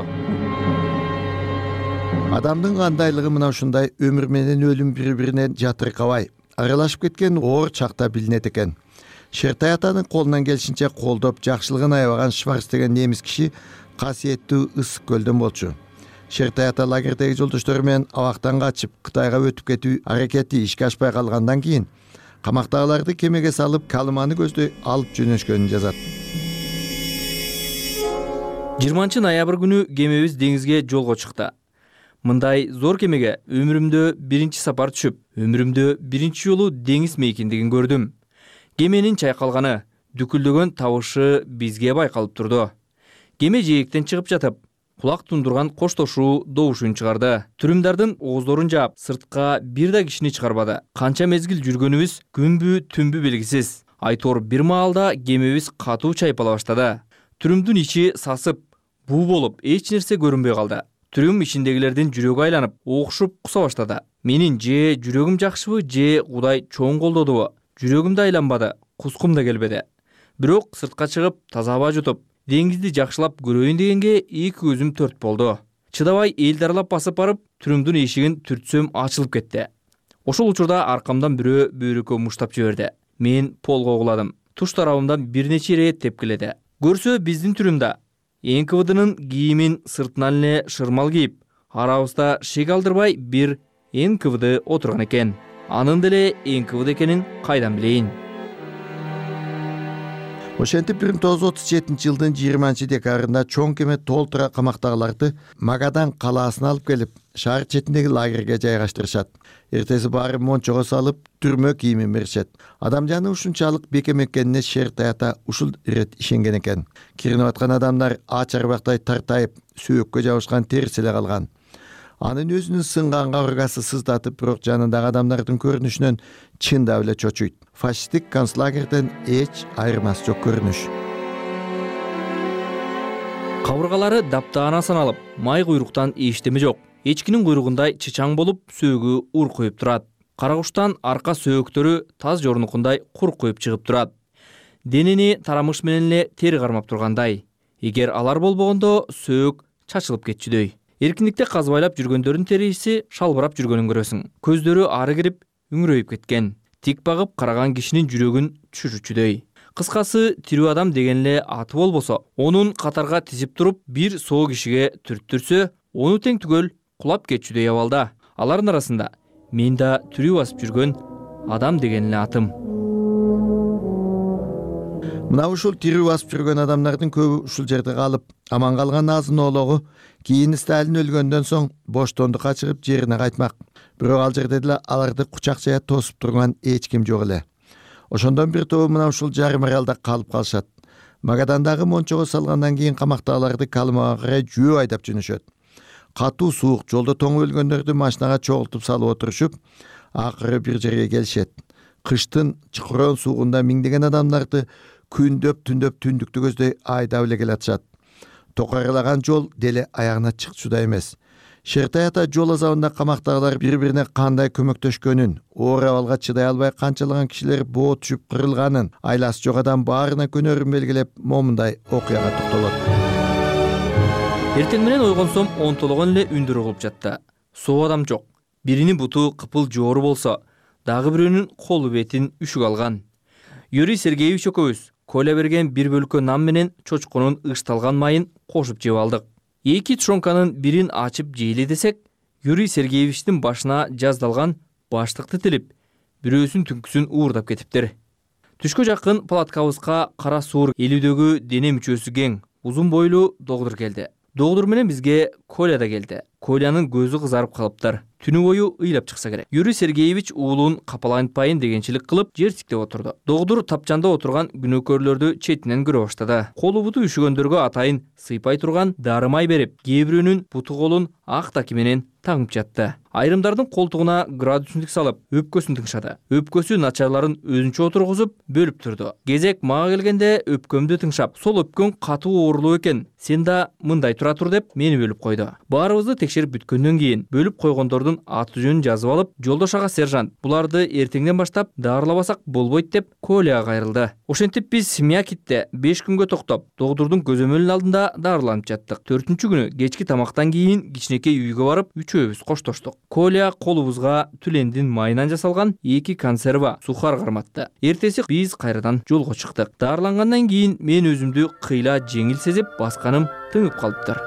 [SPEAKER 9] Адамдын кандайлыгы мына ушундай өмүр менен өлүм бири-биринен жатыркабай, аралашып кеткен оор чакта билинет экен. Шертай атанын колунан келишинче колдоп, жакшылыгын аябаган Шварц деген немис киши касиеттүү ысык көлдөн болчу. Шертай ата лагердеги жолдоштору менен абактан качып, Кытайга өтүп кетүү аракети ишке ашпай калгандан кийин камактагыларды кемеге салып, Калыманы көздөй алып жөнөшкөнүн жазат.
[SPEAKER 5] 20 ноябрь күнү кемебиз деңизге жолго чыкты. Мындай зор кемеге өмүрүмдө биринчи сапар түшүп, өмүрүмдө биринчи жолу деңиз мейкиндигин көрдүм. Кеменин чайкалганы, дүкүлдөгөн табышы бизге байкалып турду. Кеме жээктен чыгып жатып, кулак тундурган коштошуу добушун чыгарды. Түрүмдардын ооздорун жаап, сыртка бир да кишини чыгарбады. Канча мезгил жүргөнүбүз күнбү түнбү белгисиз. Айтор бир маалда кемебиз катуу чайпала баштады. Түрүмдүн ичи сасып, буу болуп, эч нерсе көрүнбөй калды. Түрүм ичиндегилердин жүрөгү айланып, окшуп куса баштады. Менин же жүрөгүм жакшыбы, же Кудай чоң колдодубу? Жүрөгүм да айланбады, кускум да келбеди. Бирок сыртка чыгып, таза аба жутуп, деңизди жакшылап көрөйүн дегенге эки көзүм төрт болду. Чыдабай элди аралап басып барып, түрүмдүн эшигин түртсөм ачылып кетти. Ошол учурда аркамдан бирөө бөйрөккө муштап жиберди. Мен полго угуладым. Туш тарабымдан бир нече ирет тепкиледи. Көрсө биздин түрүмдө НКВДнын кийимин сыртынан эле шырмал кийип, арабызда шек алдырбай бир НКВД отурган экен. Анын деле НКВД экенин кайдан билейин?
[SPEAKER 9] Ошентип 1937 жылдын 20 декабрында чоң кеме толтура камактагыларды Магадан калаасына алып келип, шаар четиндеги лагерге жайгаштырышат. Эртеси баары мончого салып, түрмө кийимин беришет. Адамжаны ушунчалык бекем экенине Шертай ата ушул ирет ишенген экен. Киринип аткан адамдар ач арбактай тартайып, сөөккө жабышкан терси эле калган. Анын өзүнүн сынган кабыргасы сыздатып, бирок жанындагы адамдардын көрүнүшүнөн чындап эле чочуйт. Фашисттик концлагерден эч айырмасы жок көрүнүш.
[SPEAKER 5] Кабыргалары даптаана саналып, май куйруктан эчтеме жок. Эчкинин куйругундай чычаң болуп, сөөгү уркуюп турат. Карагуштан арка сөөктөрү таз жорнукундай куркуюп чыгып турат. Денени тарамыш менен эле тери кармап тургандай. Эгер алар болбогондо сөөк чачылып кетчүдөй. Эркиндикте казбайлап жүргөндөрдүн терisi шалбырап жүргөнүн көрөсүң. Көздөрү ары кирип, үңүрөйүп кеткен. Тик багып караган кишинин жүрөгүн түшүрүчүдөй. Кыскасы, тирүү адам деген эле аты болбосо, онун катарга тизип туруп, бир соо кишиге түрттүрсө, ону тең түгөл кулап кетчүдөй абалда. Алардын арасында мен да тирүү басып жүргөн адам деген эле атым.
[SPEAKER 9] Мына ушул тирүү басып жүргөн адамдардын көбү ушул жерде калып, аман калган азын оологу кийин Сталин өлгөндөн соң боштондукка чыгып жерине кайтмак. Бирок ал жерде деле аларды кучакчая тосуп турган эч ким жок эле. Ошондон бир тобу мына ушул жарым аралда калып калышат. Магадандагы мончого салгандан кийин камактагыларды Калымага карай жөө айдап жөнөшөт. Катуу суук жолдо тоңуп өлгөндөрдү машинага чогултуп салып отурушуп, акыры бир жерге келишет. Кыштын чыкыроон суугунда миңдеген адамдарды күндөп түндөп түндүктү көздөй айдап эле келатышат. Токарлаган жол деле аягына чыкчудай эмес. Шертай ата жол азабында камактагылар бири-бирине кандай көмөктөшкөнүн, оор абалга чыдай албай канчалаган кишилер боо түшүп кырылганын, айласы жок адам баарына көнөрүн белгилеп, момундай окуяга токтолот.
[SPEAKER 5] Эртең менен ойгонсом, онтологон эле үндүр угулуп жатты. Соо адам жок. Биринин буту кыпыл жоору болсо, дагы бирөөнүн колу бетин үшүк алган. Юрий Сергеевич экөөбүз Коля берген бир бөлкө нам менен чочконун ышталган майын кошуп жеп алдык. Эки тушонканын бирин ачып жейли десек, Юрий Сергеевичтин башына жаздалган баштыкты тилип, бирөөсүн түнкүсүн уурдап кетиптир. Түшкө жакын палаткабызга кара суур элүүдөгү дене мүчөсү кең, узун бойлуу догдур келди. Догдур менен бизге Коля да келди. Колянын көзү кызарып калыптыр. Түнү бою ыйлап чыкса керек. Юрий Сергеевич уулун капалантпайын дегенчилик кылып жерсиктеп отурду. Догдур тапчанда отурган күнөөкөрлөрдү четинен көрө баштады. Колу буту үшүгөндөргө атайын сыйпай турган дары май берип, кээ бирөөнүн буту колун ак таки менен таңып жатты. Айрымдардын колтугуна градусник салып, өпкөсүн тыңшады. Өпкөсү начарларын өзүнчө отургузуп, бөлүп турду. Кезек мага келгенде өпкөмдү тыңшап, сол өпкөң катуу оорулуу экен. Сен да мындай тура тур деп мени бөлүп койду. Баарыбызды текшерип бүткөндөн кийин бөлүп койгондордун аты жөнүн жазып алып, жолдош ага сержант, буларды эртеңден баштап даарылабасак болбойт деп Коляга кайрылды. Ошентип биз Мякитте 5 күнгө токтоп, догдурдун көзөмөлүнүн алдында даарыланып жаттык. 4-күнү күнү кечки тамактан кийин кичинекей үйгө барып, үчөөбүз коштоштук. Коля колубузга түлендин майынан жасалган 2 консерва сухар карматты. Эртеси биз кайрадан жолго чыктык. Даарылангандан кийин мен өзүмдү кыйла жеңил сезип, басканым тыңып калыптыр.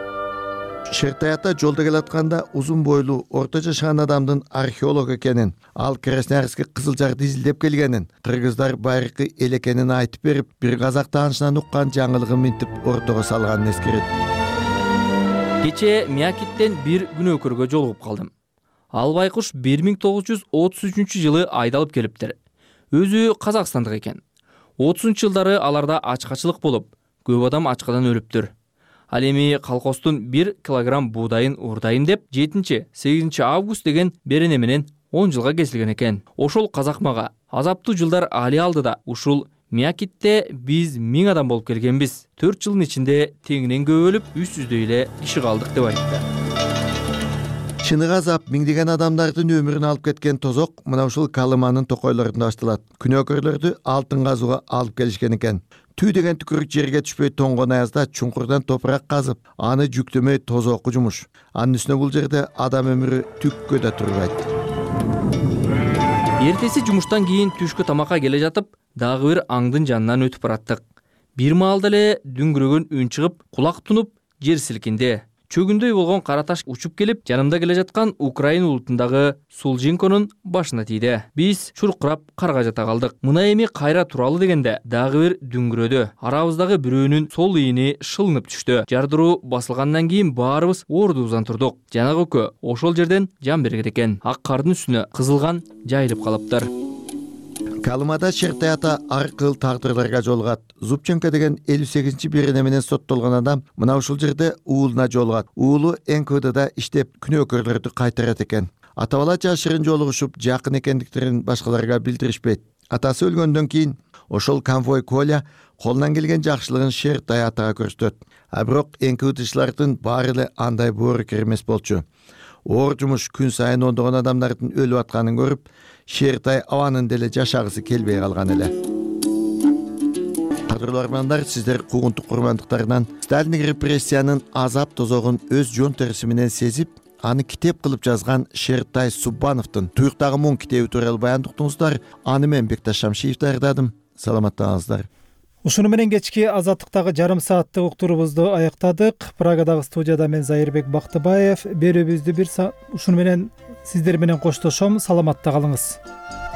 [SPEAKER 9] Шертай ата жолдо келатканда узун бойлуу, орто жашаган адамдын археолог экенин, ал Красноярский Кызылжарды изилдеп келгенин, кыргыздар байыркы эл экенин айтып берип, бир казак таанышынан уккан жаңылыгын минтип ортого салганын эскерет.
[SPEAKER 5] Кече Мякиттен бир күнөөкөргө жолугуп калдым. Ал байкуш 1933-жылы айдалып келиптир. Өзү Казакстандык экен. 30-жылдары аларда ачкачылык болуп, көп адам ачкадан өлүптүр. Ал эми колхоздун 1 килограмм буудайын уурдайм деп 7-8 август деген берене менен 10 жылга кесилген экен. Ошол казак мага азаптуу жылдар али алдыда ушул Мякитте биз 1000 адам болуп келгенбиз. 4 жылдын ичинде теңинен көп өлүп, үстүздөй эле иши калдык деп айтты.
[SPEAKER 9] Чыныгы азап миңдеген адамдардын өмүрүн алып кеткен тозок мына ушул Калыманын токойлорунда башталат. Күнөөкөрлөрдү алтын казууга алып келишкен экен. Түү деген түкүрүк жерге түшпөй тоңгон аязда чуңкурдан топурак казып, аны жүктөмөй тозоку жумуш. Анын үстүнө бул жерде адам өмүрү түккө да турбайт.
[SPEAKER 5] Эртеси жумуштан кийин түшкү тамакка келе жатып, дагы бир аңдын жанынан өтүп бараттык. Бир маалда эле дүңгүрөгөн үн чыгып, кулак тунуп, жер силкинди. Чөгүндөй болгон кара таш учуп келип, жанымда келе жаткан Украин улутундагы Сулжинконун башына тийди. Биз чуркурап карга жата калдык. Мына эми кайра туралы дегенде дагы бир дүңгүрөдү. Арабыздагы бирөөнүн сол ийини шылынып түштү. Жардыруу басылгандан кийин баарыбыз ордубуздан турдук. Жанагы экөө ошол жерден жан берген экен. Ак кардын үстүнө кызылган жайылып калыптыр.
[SPEAKER 9] Калымада Шертаята ар кыл тагдырларга жолугат. Зубченко деген 58-бирine менен соттолгон адам мына ушул жерде уулуна жолугат. Уулу НКВДда иштеп күнөөкөрлөрдү кайтарат экен. Ата бала жашырын жолугушуп, жакын экендиктерин башкаларга билдиришпейт. Атасы өлгөндөн кийин ошол конвой Коля колунан келген жакшылыгын Шертаятага көрсөтөт. А бирок НКВДчылардын баары эле андай боорукер эмес болчу. Оор жумуш күн сайын ондогон адамдардын өлүп атканын көрүп, Шертай абанын деле жашагысы келбей калган эле. Кадырлуу армандар, сиздер куугунтук курмандыктарынан Сталиндик репрессиянын азап тозогун өз жон териси менен сезип, аны китеп кылып жазган Шертай Суббановдун Туюктагы муң китеби тууралуу баяндыктыңыздар. Аны мен Бекташ Шамшиев даярдадым. Саламаттаңыздар.
[SPEAKER 1] Ушуну менен кечки Азаттыктагы жарым сааттык уктуруубузду аяктадык. Прагадагы студияда мен Зайырбек Бактыбаев. Берүүбүздү ушуну менен сиздер менен коштошом. Саламатта калыңыз.